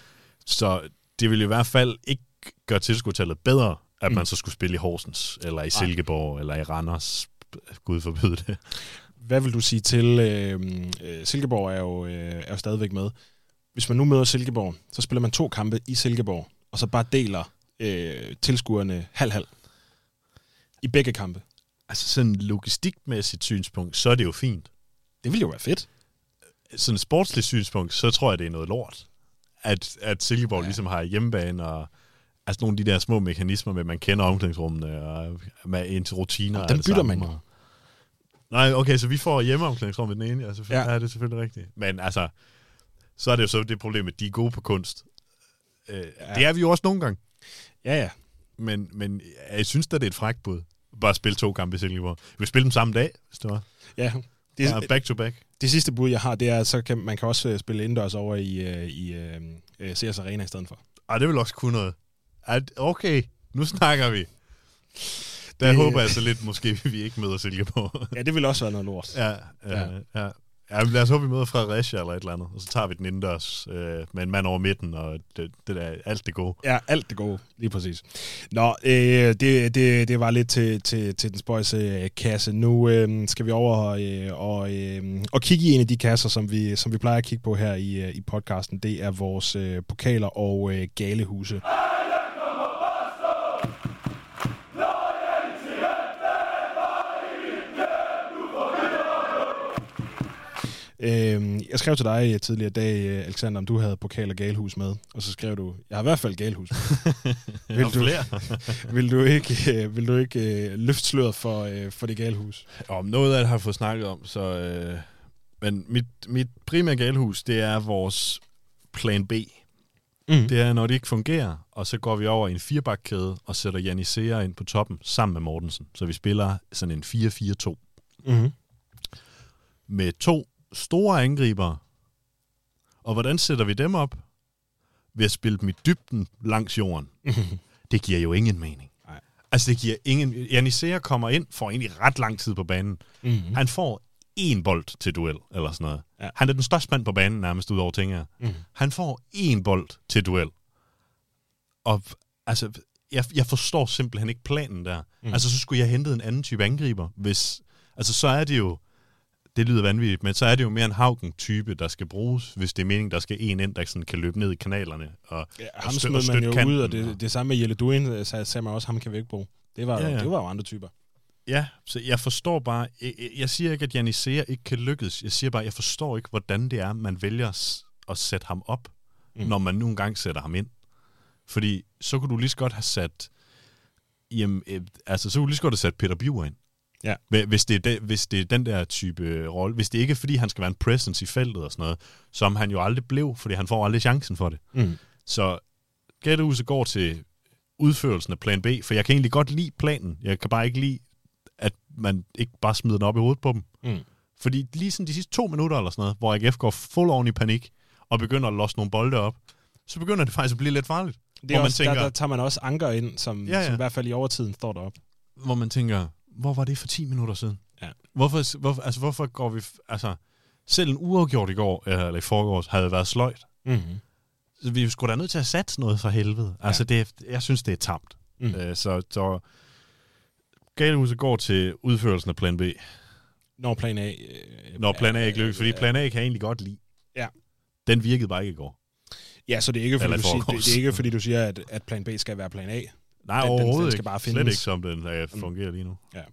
[SPEAKER 2] så det vil i hvert fald ikke gøre tilskuertallet bedre, at mm. man så skulle spille i Horsens, eller i Silkeborg, Ej. eller i Randers Gud forbyde det.
[SPEAKER 1] Hvad vil du sige til... Øh, Silkeborg er jo, øh, er jo stadigvæk med. Hvis man nu møder Silkeborg, så spiller man to kampe i Silkeborg, og så bare deler øh, tilskuerne halv-halv i begge kampe.
[SPEAKER 2] Altså sådan logistikmæssigt synspunkt, så er det jo fint.
[SPEAKER 1] Det ville jo være fedt.
[SPEAKER 2] Sådan et sportsligt synspunkt, så tror jeg, det er noget lort. At, at Silkeborg ja. ligesom har hjemmebane, og altså nogle af de der små mekanismer med, at man kender omklædningsrummene, og med ens rutiner.
[SPEAKER 1] Og den bytter sammen. Man jo.
[SPEAKER 2] Nej, okay, så vi får hjemmeomklædningsrum med den ene. Altså,
[SPEAKER 1] ja.
[SPEAKER 2] ja, det er selvfølgelig rigtigt. Men altså, så er det jo så det problem, at de er gode på kunst. Øh, ja. Det er vi jo også nogle gange.
[SPEAKER 1] Ja, ja.
[SPEAKER 2] Men, men jeg synes da, det er et frækt bud. Bare spille to kampe i Silkeborg. Vi vil spille dem samme dag, hvis det var.
[SPEAKER 1] Ja. Det,
[SPEAKER 2] ja, back to back.
[SPEAKER 1] Det sidste bud, jeg har, det er, at så kan, man kan også spille indendørs over i, i uh, C S Arena i stedet for.
[SPEAKER 2] Ah, det vil også kunne noget. Okay, nu snakker vi. Der det, håber jeg så lidt, måske vi ikke møder Silkeborg.
[SPEAKER 1] Ja, det vil også være noget lort.
[SPEAKER 2] Ja, ja, ja. Ja, lad os håbe, vi møder Fredericia eller et eller andet, og så tager vi den indendørs øh, med en mand over midten, og det, det der, alt det gode.
[SPEAKER 1] Ja, alt det gode, lige præcis. Nå, øh, det, det, det var lidt til, til, til den spøjse øh, kasse. Nu øh, skal vi over øh, og, øh, og kigge i en af de kasser, som vi, som vi plejer at kigge på her i, øh, i podcasten. Det er vores øh, pokaler og øh, galehuse. Jeg skrev til dig tidligere i dag, Alexander, om du havde pokal og galehus med, og så skrev du, jeg har i hvert fald galehus med. vil, du, vil du ikke, vil du ikke løfte sløret for, for det galehus?
[SPEAKER 2] Om noget af det har jeg fået snakket om, så, øh, men mit, mit primære galehus, det er vores plan B. Mm. Det er, når det ikke fungerer, og så går vi over i en firebakkæde og sætter Janisera ind på toppen sammen med Mortensen. Så vi spiller sådan en fire fire to. Mm. Med to store angriber. Og hvordan sætter vi dem op? Ved at spille dem i dybden langs jorden. Mm-hmm. Det giver jo ingen mening. Nej. Altså det giver ingen... Janisera kommer ind, får egentlig ret lang tid på banen. Mm-hmm. Han får én bold til duel, eller sådan noget. Ja. Han er den største mand på banen, nærmest ud over ting her. Mm-hmm. Han får én bold til duel. Og altså, jeg, jeg forstår simpelthen ikke planen der. Mm. Altså, så skulle jeg hente en anden type angriber, hvis... Altså, så er det jo... Det lyder vanvittigt, men så er det jo mere en Haugen-type, der skal bruges, hvis det er meningen, der skal en ind, der sådan kan løbe ned i kanalerne. Og,
[SPEAKER 1] ja, ham smed man jo kanten, ud, og det, det samme med Jelle Duin, sagde, sagde man også, ham kan vi ikke bruge. Det var, ja, ja. det var jo andre typer.
[SPEAKER 2] Ja, så jeg forstår bare, jeg, jeg siger ikke, at Janisera ikke kan lykkes. Jeg siger bare, jeg forstår ikke, hvordan det er, man vælger at sætte ham op, mm. når man nu engang sætter ham ind. Fordi så kunne du lige så godt have sat, jamen, altså så kunne du lige så godt have sat Peter Biver ind. Ja. Hvis, det er de, hvis det er den der type rolle. Hvis det ikke er, fordi han skal være en presence i feltet og sådan noget, som han jo aldrig blev, fordi han får aldrig chancen for det. Mm. Så Gættehuset går til udførelsen af plan B, for jeg kan egentlig godt lide planen. Jeg kan bare ikke lide, at man ikke bare smider den op i hovedet på dem. Mm. Fordi lige sådan de sidste to minutter eller sådan noget, hvor A G F går full on i panik og begynder at losse nogle bolde op, så begynder det faktisk at blive lidt farligt.
[SPEAKER 1] Det er også, man tænker, der, der tager man også anker ind, som, ja, ja. som i hvert fald i overtiden står derop.
[SPEAKER 2] Hvor man tænker, hvor var det for ti minutter siden? Ja. Hvorfor, hvorfor, altså, hvorfor går vi... Altså, selv en uafgjort i går, eller i forgårs, havde været sløjt. Mm-hmm. Så vi skulle da nødt til at satse noget for helvede. Ja. Altså, det, jeg synes, det er tamt. Mm. Øh, så så Gættehuset går til udførelsen af plan B.
[SPEAKER 1] Når plan A...
[SPEAKER 2] Øh, Når plan A ikke lykkes, fordi plan A kan jeg egentlig godt lide. Ja. Den virkede bare ikke i går.
[SPEAKER 1] Ja, så det er ikke, fordi, du siger, det, det er ikke, fordi du siger, at, at plan B skal være plan A.
[SPEAKER 2] Nej, den, overhovedet den, den skal bare findes. Slet ikke, som den uh, fungerer lige nu.
[SPEAKER 1] Ja.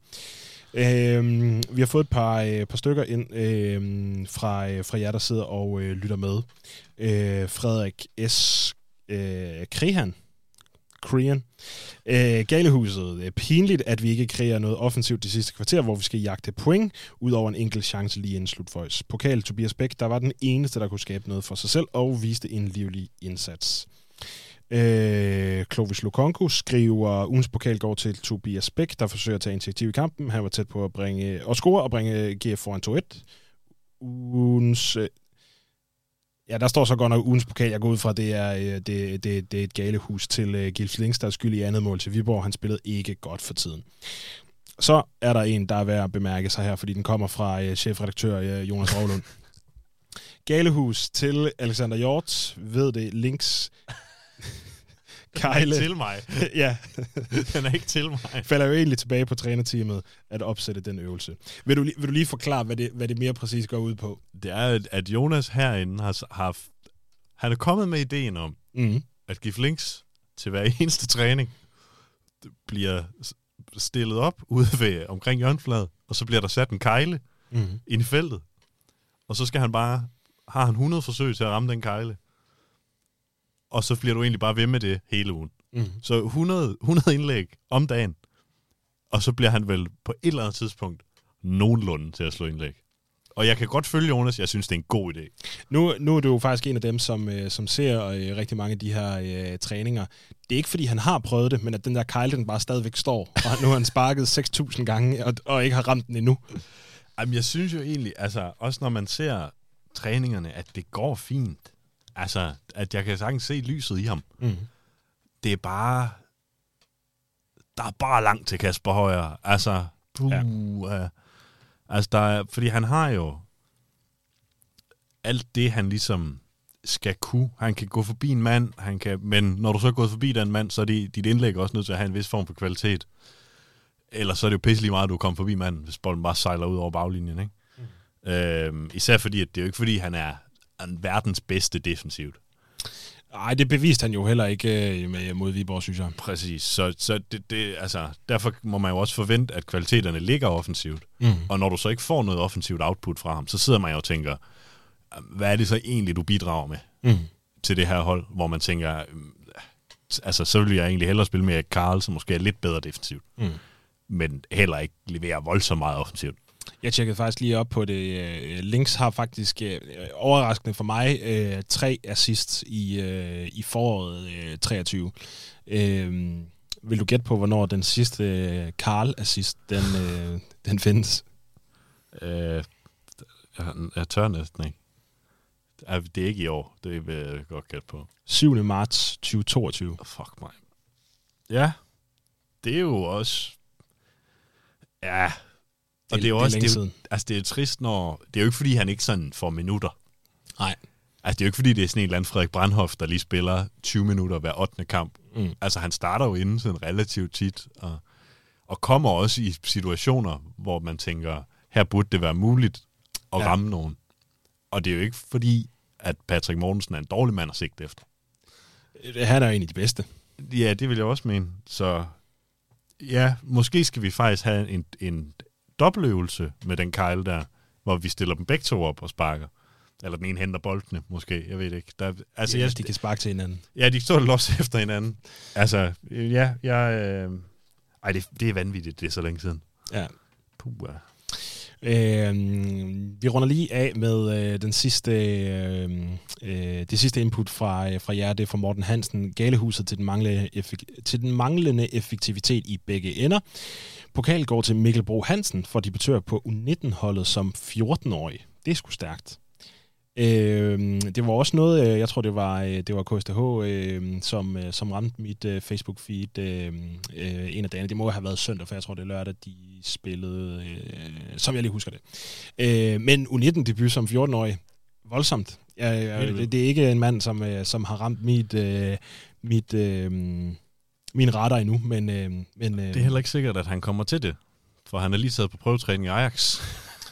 [SPEAKER 1] Øhm, vi har fået et par, øh, par stykker ind øh, fra, øh, fra jer, der sidder og øh, lytter med. Øh, Frederik S. Øh, Krehan. Krehan. Øh, Galehuset. Øh, pinligt, at vi ikke kreerer noget offensivt de sidste kvarter, hvor vi skal jagte point, ud over en enkelt chance lige inden slutføjs. Pokal Tobias Bæk, der var den eneste, der kunne skabe noget for sig selv, og viste en livlig indsats. Øh, Clovis Lukonko skriver, ugens pokal går til Tobias Bæk, der forsøger at tage initiativ i kampen. Han var tæt på at bringe og score og bringe G F foran to et. Ugens... Øh, ja, der står så godt nok ugens pokal. Jeg går ud fra, det er, øh, det, det, det er et galehus til øh, Gilf Links, der er skyld i andet mål til Viborg. Han spillede ikke godt for tiden. Så er der en, der er værd at bemærke sig her, fordi den kommer fra øh, chefredaktør øh, Jonas Rovlund. Galehus til Alexander Hjort, ved det, Links... Kejle.
[SPEAKER 2] Den er ikke til mig.
[SPEAKER 1] Ja.
[SPEAKER 2] Den er ikke til mig.
[SPEAKER 1] Falder jo egentlig tilbage på trænerteamet at opsætte den øvelse. Vil du, vil du lige forklare, hvad det, hvad det mere præcis går ud på?
[SPEAKER 2] Det er, at Jonas herinde har, har han er kommet med ideen om,
[SPEAKER 1] mm.
[SPEAKER 2] at give links til hver eneste træning bliver stillet op ude ved omkring hjørnefladet, og så bliver der sat en kejle
[SPEAKER 1] mm.
[SPEAKER 2] ind i feltet. Og så skal han bare, har han hundrede forsøg til at ramme den kejle. Og så bliver du egentlig bare ved med det hele ugen.
[SPEAKER 1] Mm.
[SPEAKER 2] Så hundrede, hundrede indlæg om dagen. Og så bliver han vel på et eller andet tidspunkt nogenlunde til at slå indlæg. Og jeg kan godt følge Jonas, jeg synes, det er en god idé. Nu,
[SPEAKER 1] nu er du jo faktisk en af dem, som, øh, som ser øh, rigtig mange af de her øh, træninger. Det er ikke, fordi han har prøvet det, men at den der kejle, den bare stadigvæk står. Og nu har han sparket seks tusind gange, og, og ikke har ramt den endnu.
[SPEAKER 2] Jamen, jeg synes jo egentlig, altså, også når man ser træningerne, at det går fint. Altså, at jeg kan sagtens se lyset i ham.
[SPEAKER 1] Mm. Det
[SPEAKER 2] er bare... Der er bare langt til Kasper Højer. Altså, puh, ja. uh, altså der er, fordi han har jo alt det, han ligesom skal kunne. Han kan gå forbi en mand, han kan, men når du så er gået forbi den mand, så er det, dit indlæg også nødt til at have en vis form for kvalitet. Ellers så er det jo pisselig meget, at du kommer forbi manden, hvis bolden bare sejler ud over baglinjen, ikke? Mm. Øhm, især fordi, at det er jo ikke fordi, han er en verdens bedste defensivt.
[SPEAKER 1] Nej, det beviste han jo heller ikke med, mod Viborg, synes jeg.
[SPEAKER 2] Præcis, så, så det, det, altså, derfor må man jo også forvente, at kvaliteterne ligger offensivt. Mm. Og når du så ikke får noget offensivt output fra ham, så sidder man jo og tænker, hvad er det så egentlig, du bidrager med mm. til det her hold, hvor man tænker, altså så vil jeg egentlig hellere spille med Karl, som måske er lidt bedre defensivt, mm. men heller ikke levere voldsomt meget offensivt.
[SPEAKER 1] Jeg tjekkede faktisk lige op på det. Links har faktisk øh, overraskende for mig øh, tre assists i, øh, i foråret øh, treogtyve. Øh, vil du gætte på, hvornår den sidste øh, Karl-assist, den, øh, den findes?
[SPEAKER 2] Øh, jeg, jeg tør næsten ikke. Det er ikke i år, det vil jeg godt gætte på.
[SPEAKER 1] syvende marts tyve toogtyve.
[SPEAKER 2] Fuck mig. Ja, det er jo også... Ja... Og det er jo også, det er, altså det er trist, når, det er jo ikke fordi, han ikke sådan får minutter.
[SPEAKER 1] Nej.
[SPEAKER 2] Altså det er jo ikke fordi, det er sådan en eller anden Frederik Brandhoff, der lige spiller tyve minutter hver ottende kamp. Mm. Altså han starter jo inden sådan relativt tit, og, og kommer også i situationer, hvor man tænker, her burde det være muligt at ja. ramme nogen. Og det er jo ikke fordi, at Patrick Mortensen er en dårlig mand at sigte efter.
[SPEAKER 1] Han er jo en af de bedste.
[SPEAKER 2] Ja, det vil jeg også mene. Så ja, måske skal vi faktisk have en... en dobbeltøvelse med den kejle der, hvor vi stiller dem begge to op og sparker. Eller den ene henter boldene, måske. Jeg ved ikke. Der,
[SPEAKER 1] altså, ja, jeg, de kan sparke til hinanden.
[SPEAKER 2] Ja, de står los efter hinanden. Altså, ja, jeg... Øh, ej, det, det er vanvittigt, det er så længe siden.
[SPEAKER 1] Ja.
[SPEAKER 2] Puh, ja.
[SPEAKER 1] Øh, vi runder lige af med øh, den sidste, øh, øh, det sidste input fra, øh, fra jer, det er fra Morten Hansen. Galehuset til den manglende, effek- til den manglende effektivitet i begge ender. Pokal går til Mikkel Bro Hansen for debutør på U nitten-holdet som fjorten-årig. Det er sgu stærkt. Øh, det var også noget, jeg tror det var det var K S T H, øh, som, som ramte mit øh, Facebook-feed øh, øh, en af dagene. Det må have været søndag, for jeg tror det er lørdag, de spillede, øh, som jeg lige husker det. Øh, men U nitten-debut som fjorten-årig, voldsomt. Jeg, jeg, det, det er ikke en mand, som, som har ramt mit... Øh, mit øh, mine retter endnu, men... Øh, men øh,
[SPEAKER 2] det er heller ikke sikkert, at han kommer til det, for han er lige taget på prøvetræning i Ajax.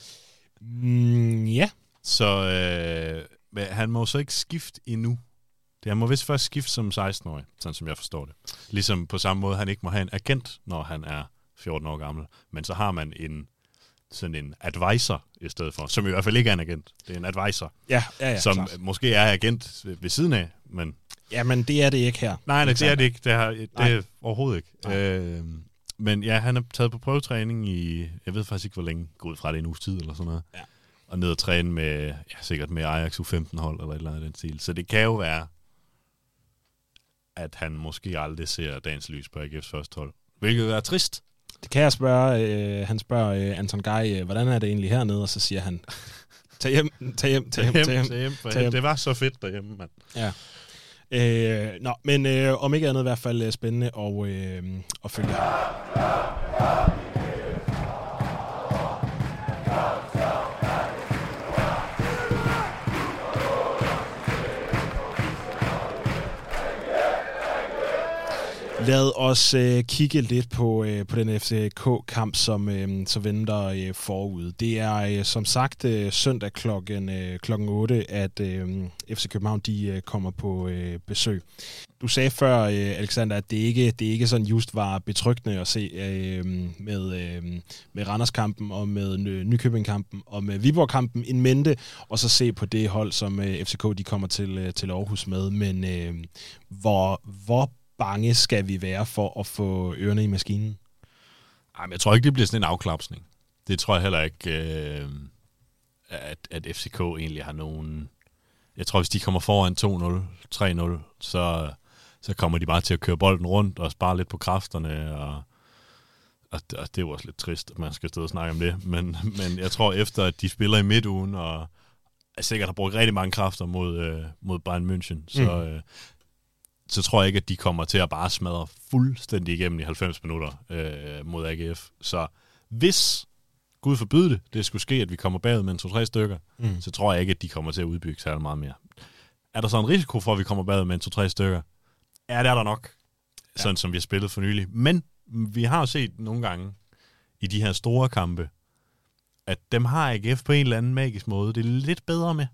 [SPEAKER 1] mm, ja.
[SPEAKER 2] Så øh, han må så ikke skifte endnu. Det, han må vist først skifte som seksten-årig, sådan som jeg forstår det. Ligesom på samme måde, han ikke må have en agent, når han er fjorten år gammel. Men så har man en sådan en advisor i stedet for, som i hvert fald ikke er en agent. Det er en advisor,
[SPEAKER 1] ja, ja, ja,
[SPEAKER 2] som
[SPEAKER 1] klart.
[SPEAKER 2] Måske er agent ved siden af, men...
[SPEAKER 1] Jamen, det er det ikke her.
[SPEAKER 2] Nej, nej, det er det ikke. Det er, det er overhovedet ikke. Øh, men ja, han er taget på prøvetræning i, jeg ved faktisk ikke, hvor længe, gå ud fra det en uges tid eller sådan noget.
[SPEAKER 1] Ja.
[SPEAKER 2] Og ned og træne med, ja, sikkert med Ajax U femten-hold eller et eller andet den stil. Så det kan jo være, at han måske aldrig ser dagens lys på A G F's første hold. Hvilket er trist.
[SPEAKER 1] Det kan jeg spørge. Øh, han spørger øh, Anton Gej, øh, hvordan er det egentlig hernede? Og så siger han, tag hjem, tag hjem, tag hjem, tag hjem.
[SPEAKER 2] Tag hjem, tag hjem. Det var så fedt derhjemme, mand.
[SPEAKER 1] Ja. Øh, nå, men øh, om ikke andet i hvert fald spændende og, øh, at følge her. Lad os øh, kigge lidt på, øh, på den F C K-kamp, som øh, så venter øh, forud. Det er øh, som sagt øh, søndag klokken, øh, klokken otte, at øh, F C København de, øh, kommer på øh, besøg. Du sagde før, øh, Alexander, at det ikke, det ikke sådan just var betryggende at se øh, med, øh, med Randers-kampen og med Nykøbing-kampen og med Viborg-kampen in mente, og så se på det hold, som øh, F C K de kommer til, øh, til Aarhus med. Men øh, hvor, hvor bange skal vi være for at få ørerne i maskinen?
[SPEAKER 2] Ej, men jeg tror ikke, det bliver sådan en afklapsning. Det tror jeg heller ikke, øh, at, at F C K egentlig har nogen... Jeg tror, hvis de kommer foran to nul, tre nul, så, så kommer de bare til at køre bolden rundt og spare lidt på kræfterne. Og, og, og det er jo også lidt trist, at man skal stå og snakke om det. Men, men jeg tror, efter at de spiller i midtugen, og er sikkert har brugt rigtig mange kræfter mod, øh, mod Bayern München, så... Mm. Øh, så tror jeg ikke, at de kommer til at bare smadre fuldstændig igennem i halvfems minutter øh, mod A G F. Så hvis, Gud forbyde det, det skulle ske, at vi kommer bagud med en to-tre stykker, mm. så tror jeg ikke, at de kommer til at udbygge særlig meget mere. Er der så en risiko for, at vi kommer bagud med en to-tre stykker? Ja, det er der nok, ja. Sådan som vi har spillet for nylig. Men vi har jo set nogle gange i de her store kampe, at dem har A G F på en eller anden magisk måde. Det er lidt bedre med.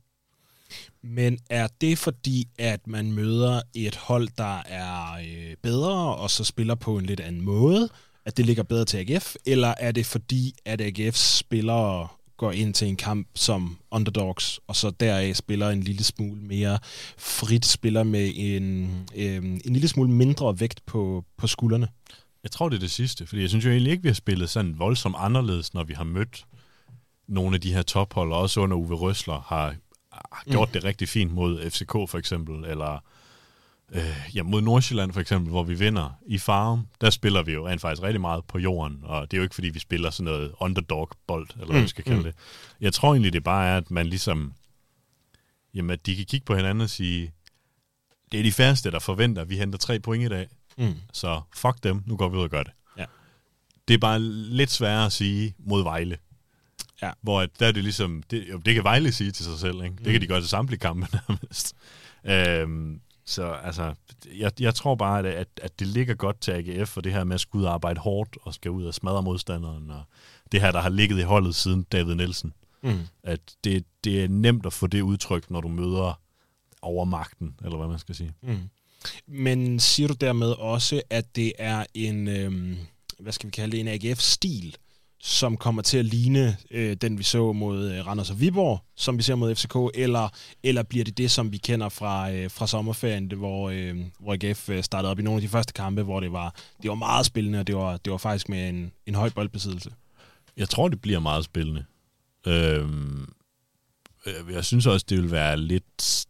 [SPEAKER 1] Men er det fordi, at man møder et hold, der er øh, bedre, og så spiller på en lidt anden måde, at det ligger bedre til A G F, eller er det fordi, at A G F's spillere går ind til en kamp som underdogs, og så deraf spiller en lille smule mere frit, spiller med en, øh, en lille smule mindre vægt på, på skuldrene?
[SPEAKER 2] Jeg tror, det er det sidste, fordi jeg synes jo egentlig ikke, vi har spillet sådan voldsomt anderledes, når vi har mødt nogle af de her tophold, og også under Uwe Rösler har har gjort mm. det rigtig fint mod F C K for eksempel, eller øh, ja, mod Nordsjælland for eksempel, hvor vi vinder i Farum. Der spiller vi jo rent faktisk rigtig meget på jorden, og det er jo ikke fordi, vi spiller sådan noget underdog-bold, eller hvad mm. vi skal kalde mm. det. Jeg tror egentlig, det bare er, at man ligesom, jamen, at de kan kigge på hinanden og sige, det er de færreste, der forventer, at vi henter tre point i dag, mm. så fuck dem, nu går vi ud og gør det. Ja. Det er bare lidt sværere at sige mod Vejle. Ja. Hvor der er det ligesom, det, jo, det kan Vejle sige til sig selv, ikke? Det mm. kan de gøre til samtlige kampe nærmest. øhm, så altså, jeg, jeg tror bare, at, at, at det ligger godt til A G F, og det her med at skulle ud og arbejde hårdt, og skal ud og smadre modstanderen, og det her, der har ligget i holdet siden David Nielsen. Mm. At det, det er nemt at få det udtrykt, når du møder overmagten, eller hvad man skal sige. Mm.
[SPEAKER 1] Men siger du dermed også, at det er en, øhm, hvad skal vi kalde det, en A G F-stil, som kommer til at ligne øh, den, vi så mod øh, Randers og Viborg, som vi ser mod F C K, eller, eller bliver det det, som vi kender fra, øh, fra sommerferien, det, hvor, øh, hvor A G F startede op i nogle af de første kampe, hvor det var, det var meget spillende, og det var, det var faktisk med en, en høj boldbesiddelse?
[SPEAKER 2] Jeg tror, det bliver meget spillende. Øhm, jeg synes også, det vil være lidt,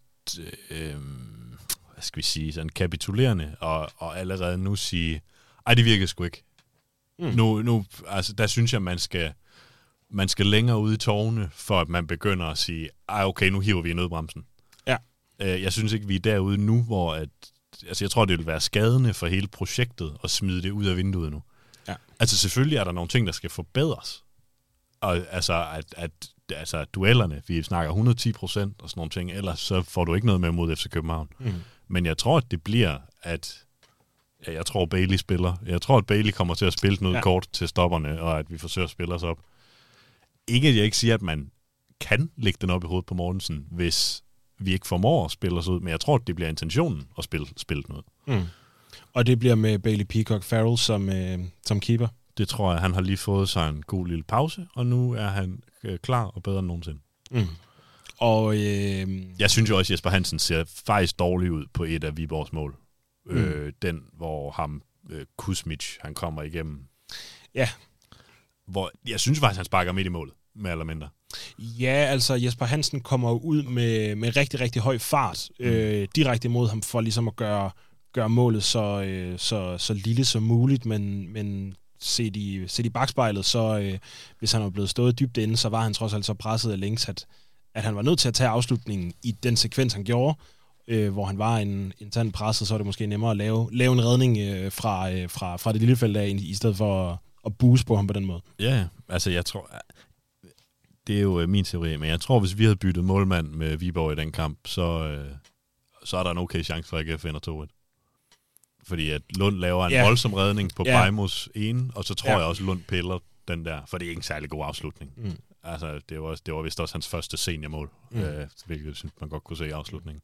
[SPEAKER 2] øhm, hvad skal vi sige, sådan kapitulerende, og, og allerede nu sige, ej, det virker sgu ikke. Mm. Nu, nu, altså, der synes jeg, man skal, man skal længere ud i tårne, for at man begynder at sige, ej, okay, nu hiver vi i nødbremsen. Ja. Øh, jeg synes ikke, vi er derude nu, hvor at, altså, jeg tror, det vil være skadende for hele projektet at smide det ud af vinduet nu. Ja. Altså, selvfølgelig er der nogle ting, der skal forbedres. Og altså, at, at altså, duellerne, vi snakker et hundrede og ti procent og sådan nogle ting, ellers så får du ikke noget med mod F C København. Mm. Men jeg tror, at det bliver, at jeg tror, Bailey spiller. Jeg tror, at Bailey kommer til at spille noget ja. kort til stopperne, og at vi forsøger at spille os op. Ikke, at jeg ikke siger, at man kan lægge den op i hovedet på Mortensen, hvis vi ikke formår at spille os ud, men jeg tror, at det bliver intentionen at spille, spille noget. Mm.
[SPEAKER 1] Og det bliver med Bailey Peacock Farrell som, øh, som keeper?
[SPEAKER 2] Det tror jeg. Han har lige fået sig en god lille pause, og nu er han øh, klar og bedre end nogensinde. Mm. Og øh... jeg synes jo også, at Jesper Hansen ser faktisk dårlig ud på et af Viborgs mål. Mm. Øh, den, hvor ham, øh, Kuzmic, han kommer igennem. Ja. Hvor, jeg synes faktisk, han sparker midt i målet, mere eller mindre.
[SPEAKER 1] Ja, altså Jesper Hansen kommer ud med, med rigtig, rigtig høj fart mm. øh, direkte mod ham, for ligesom at gøre, gøre målet så, øh, så, så lille som muligt, men, men set, i, set i bagspejlet, så øh, hvis han var blevet stået dybt inde, så var han trods alt så presset af længs, at, at han var nødt til at tage afslutningen i den sekvens, han gjorde, Øh, hvor han var en, en tand presset, så er det måske nemmere at lave, lave en redning øh, fra, øh, fra, fra det lille felt af, i stedet for at, at booste på ham på den måde.
[SPEAKER 2] Ja, altså jeg tror, det er jo min teori, men jeg tror, hvis vi havde byttet målmand med Viborg i den kamp, så, øh, så er der en okay chance for, at A G F vinder to et. fordi at Lund laver en
[SPEAKER 1] ja.
[SPEAKER 2] voldsom redning på
[SPEAKER 1] ja.
[SPEAKER 2] Bajmos ene, og så tror ja. jeg også, Lund piller den der, for det er ikke en særlig god afslutning.
[SPEAKER 1] Mm.
[SPEAKER 2] Altså, det var, det var vist også hans første seniormål, mm. øh, hvilket synes man godt kunne se i afslutningen.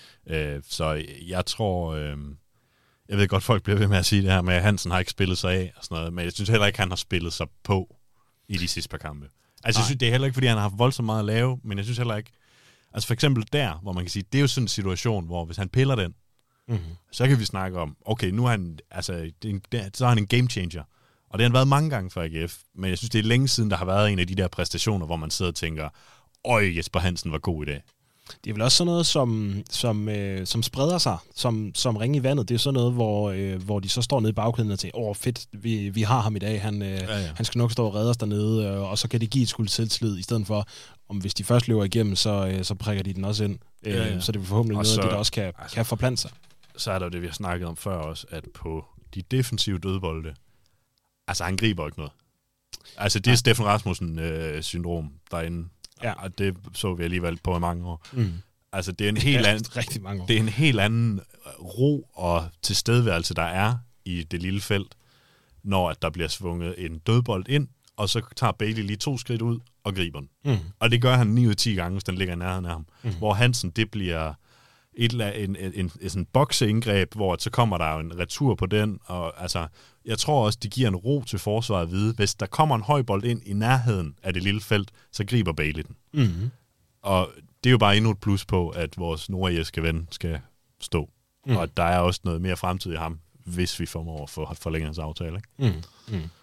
[SPEAKER 2] Øh, så jeg tror, øh, jeg ved godt, folk bliver ved med at sige det her med, at Hansen har ikke spillet sig af, og sådan noget, men jeg synes heller ikke, han har spillet sig på i de sidste par kampe. Altså, Nej. jeg synes, det er heller ikke, fordi han har haft voldsomt meget at lave, men jeg synes heller ikke, altså for eksempel der, hvor man kan sige, det er jo sådan en situation, hvor hvis han piller den, mm-hmm. så kan vi snakke om, okay, nu er han, altså, det er en, det, så er han en game changer. Og det har han været mange gange for A G F, men jeg synes, det er længe siden, der har været en af de der præstationer, hvor man sidder og tænker, øj, Jesper Hansen var god i dag.
[SPEAKER 1] Det er vel også sådan noget, som, som, øh, som spreder sig, som, som ringe i vandet. Det er sådan noget, hvor, øh, hvor de så står nede i bagkæden og tænker, åh fedt, vi, vi har ham i dag, han, øh, ja, ja. han skal nok stå og redde os dernede, øh, og så kan de give et skud selvtillid, i stedet for, om hvis de først løber igennem, så, øh, så prikker de den også ind. Øh, ja, ja. Så det er forhåbentlig og noget, så, det der også kan, altså, kan forplante sig.
[SPEAKER 2] Så er der jo det, vi har snakket om før også, at på de defensive dødbolde, altså han griber ikke noget. Altså det er ja. Steffen Rasmussen-syndrom øh, derinde. Ja. Og det så vi alligevel på i mange år. Mm. Altså det er en helt
[SPEAKER 1] ja,
[SPEAKER 2] anden,
[SPEAKER 1] rigtig mange år.
[SPEAKER 2] Det er en helt anden ro og tilstedeværelse, der er i det lille felt, når at der bliver svunget en dødbold ind, og så tager Bailey lige to skridt ud og griber den. Mm. Og det gør han ni ud af ti gange, hvis den ligger i nærheden af ham. Mm. Hvor Hansen, det bliver et, en, en, en, en, en sådan bokseindgreb, hvor så kommer der jo en retur på den, og altså, jeg tror også, det giver en ro til forsvaret at vide, hvis der kommer en høj bold ind i nærheden af det lille felt, så griber Bailey den. Mm. Og det er jo bare endnu et plus på, at vores nordjyske ven skal stå. Mm. Og der er også noget mere fremtid i ham, hvis vi formår at få forlænget hans aftale. Ikke? Mm. Mm.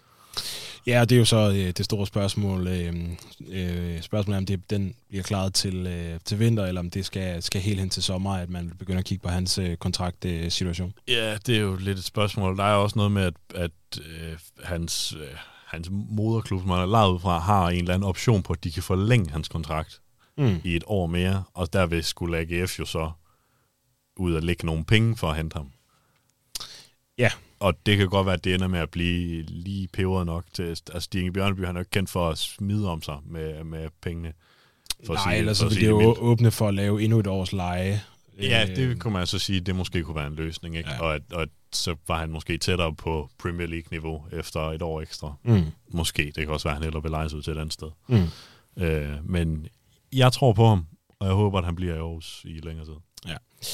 [SPEAKER 1] Ja, det er jo så øh, det store spørgsmål. Øh, øh, spørgsmålet er, om det, den bliver klaret til, øh, til vinter, eller om det skal, skal helt hen til sommer, at man begynder at kigge på hans øh, kontraktsituation. Øh,
[SPEAKER 2] ja, det er jo lidt et spørgsmål. Der er også noget med, at, at øh, hans, øh, hans moderklub, som han er lavet ud fra, har en eller anden option på, at de kan forlænge hans kontrakt mm. i et år mere, og derved skulle A G F jo så ud og lægge nogle penge for at hente ham.
[SPEAKER 1] Ja.
[SPEAKER 2] Og det kan godt være, at det ender med at blive lige peberet nok til... Altså, Stig Bjørneby, han er jo ikke kendt for at smide om sig med, med pengene.
[SPEAKER 1] For Nej, ellers så vil det jo åbne for at lave endnu et års leje.
[SPEAKER 2] Ja, det kunne man så sige, det måske kunne være en løsning, ikke? Ja. Og, at, og at så var han måske tættere på Premier League-niveau efter et år ekstra. Mm. Måske, det kan også være, at han hellere vil lejes ud til et andet sted. Mm. Øh, men jeg tror på ham, og jeg håber, at han bliver i Aarhus i længere tid.
[SPEAKER 1] Ja.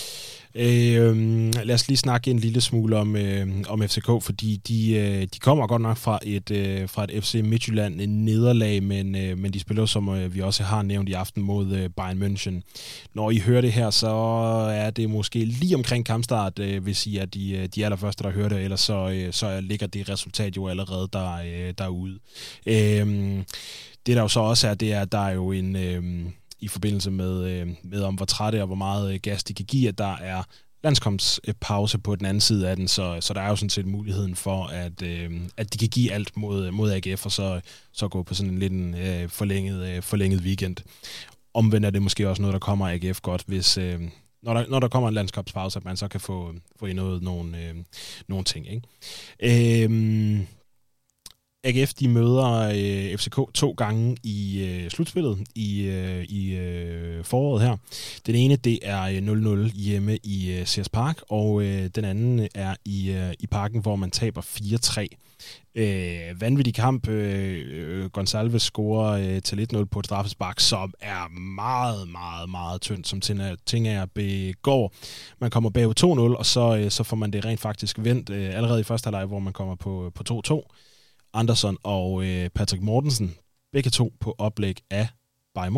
[SPEAKER 1] Øh, lad os lige snakke en lille smule om, øh, om F C K, fordi de, øh, de kommer godt nok fra et, øh, fra et F C Midtjylland en nederlag, men, øh, men de spiller, som øh, vi også har nævnt i aften, mod øh, Bayern München. Når I hører det her, så er det måske lige omkring kampstart, øh, hvis I er de, de allerførste, der hører det, ellers så, øh, så ligger det resultat jo allerede der, øh, derude. Øh, det der jo så også er, det er, at der er jo en... Øh, i forbindelse med, med om hvor trætte og hvor meget gas de kan give, at der er landskampspause på den anden side af den, så, så der er jo sådan set muligheden for, at, øh, at de kan give alt mod, mod A G F, og så, så gå på sådan en lidt en, øh, forlænget, øh, forlænget weekend. Omvendt er det måske også noget, der kommer A G F godt, hvis, øh, når, der, når der kommer en landskabspause, at man så kan få, få indnået nogle, øh, nogle ting. Ikke? Øh, A G F, de møder øh, F C K to gange i øh, slutspillet i, øh, i øh, foråret her. Den ene, det er nul nul hjemme i øh, Sears Park, og øh, den anden er i, øh, i parken, hvor man taber fire tre. Øh, vanvittig kamp. Øh, Gonçalves scorer øh, til et nul på et straffespark, som er meget, meget, meget tyndt, som Tingager begår. Man kommer bag to nul, og så, øh, så får man det rent faktisk vendt øh, allerede i første halvleg, hvor man kommer på, på to to. Andersson og øh, Patrick Mortensen, begge to på oplæg af Bajmo.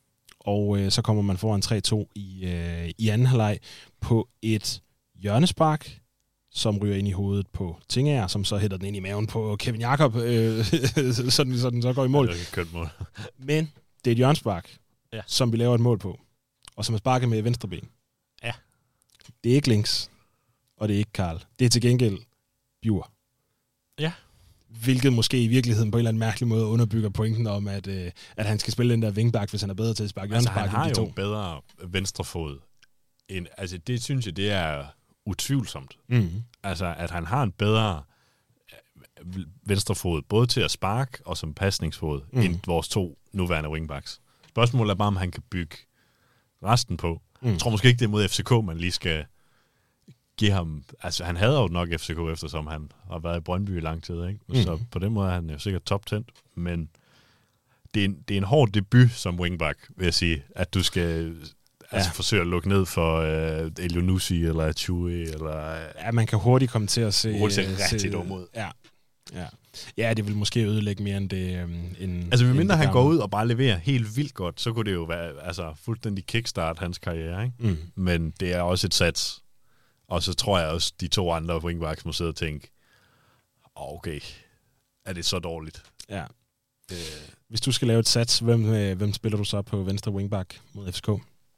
[SPEAKER 1] Og øh, så kommer man foran tre to i, øh, i anden halvleg på et hjørnespark, som ryger ind i hovedet på Tingager, som så hætter den ind i maven på Kevin Jakob, øh, sådan, så den så går i mål.
[SPEAKER 2] Det er et mål.
[SPEAKER 1] Men det er et hjørnespark,
[SPEAKER 2] ja. Som
[SPEAKER 1] vi laver et mål på, og som er sparket med venstre ben.
[SPEAKER 2] Ja.
[SPEAKER 1] Det er ikke Links, og det er ikke Karl. Det er til gengæld Bjur.
[SPEAKER 2] Ja.
[SPEAKER 1] Hvilket måske i virkeligheden på en eller anden mærkelig måde underbygger pointen om, at, øh, at han skal spille den der wingback, hvis han er bedre til at sparke
[SPEAKER 2] altså,
[SPEAKER 1] hjørnespark.
[SPEAKER 2] Han har jo bedre venstrefod. End, altså det synes jeg, det er utvivlsomt. Mm-hmm. Altså at han har en bedre venstrefod, både til at sparke og som pasningsfod, mm. end vores to nuværende wingbacks. Spørgsmålet er bare, om han kan bygge resten på. Mm. Jeg tror måske ikke, det er mod F C K, man lige skal give ham... Altså, han havde jo nok F C K, eftersom han har været i Brøndby i lang tid, ikke? Mm. Så på den måde er han jo sikkert top-tændt, men det er, en, det er en hård debut som wingback, vil jeg sige, at du skal altså, ja. forsøge at lukke ned for uh, Elionussi eller Achui, eller...
[SPEAKER 1] Ja, man kan hurtigt komme til at se...
[SPEAKER 2] Hurtigt se rigtig dum ud.
[SPEAKER 1] Ja. Ja. Ja, det vil måske ødelægge mere end det... Um, end,
[SPEAKER 2] altså, medmindre han går ud og bare leverer helt vildt godt, så kunne det jo være altså, fuldstændig kickstart hans karriere, ikke? Mm. Men det er også et sats. Og så tror jeg også, de to andre wingbacks må sidde og tænke, okay, er det så dårligt?
[SPEAKER 1] Ja. Øh. Hvis du skal lave et sats, hvem, hvem spiller du så på venstre wingback mod F C K?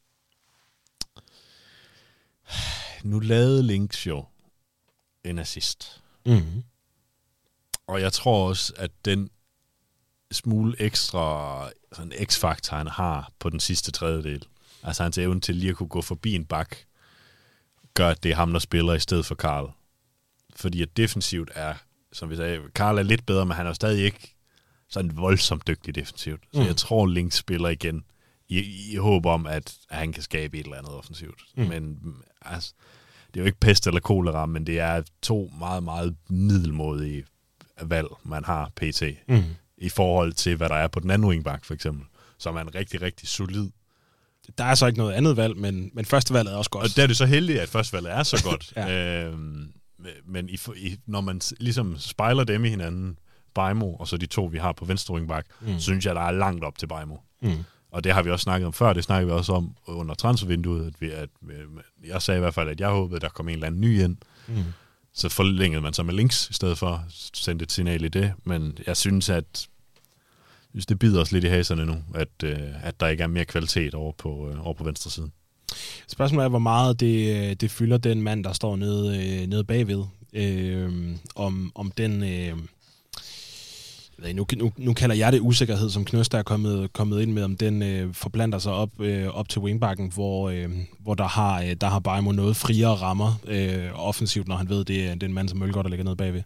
[SPEAKER 2] Nu lavede Links jo en assist. Mm-hmm. Og jeg tror også, at den smule ekstra sådan x-faktor, han har på den sidste tredjedel, altså hans evne til lige at kunne gå forbi en bak, gør, at det er ham, der spiller i stedet for Karl. Fordi at defensivt er, som vi sagde, Karl er lidt bedre, men han er stadig ikke sådan voldsomt dygtig defensivt. Så mm. jeg tror, Links spiller igen i, i håb om, at han kan skabe et eller andet offensivt. Mm. Men altså, det er jo ikke pest eller kolera, men det er to meget, meget middelmådige valg, man har pt. Mm. I forhold til, hvad der er på den anden wingback, for eksempel. Som er en rigtig, rigtig solid.
[SPEAKER 1] Der er så ikke noget andet valg, men, men førstevalget er også godt.
[SPEAKER 2] Og der er det så heldigt, at førstevalget er så godt. ja. øhm, men i, i, når man ligesom spejler dem i hinanden, Bajmo og så de to, vi har på venstre wingback, mm. så synes jeg, der er langt op til Bajmo. Mm. Og det har vi også snakket om før, det snakker vi også om under transfervinduet, at, vi, at jeg sagde i hvert fald, at jeg håbede, at der kom en eller anden ny ind. Mm. Så forlængede man sig med Links i stedet for, sendte et signal i det, men jeg synes, at synes, det bider os lidt i haserne nu, at, øh, at der ikke er mere kvalitet over på, øh, over på venstre side.
[SPEAKER 1] Spørgsmålet er, hvor meget det, det fylder den mand, der står nede, nede bagved. Øh, om, om den... Øh, ved, nu, nu, nu kalder jeg det usikkerhed, som Knøs der er kommet, kommet ind med, om den øh, forplanter sig op, øh, op til wingbacken, hvor, øh, hvor der har, øh, der har Bajmo noget friere rammer øh, offensivt, når han ved, det er den mand som Mølgaard, der ligger nede bagved.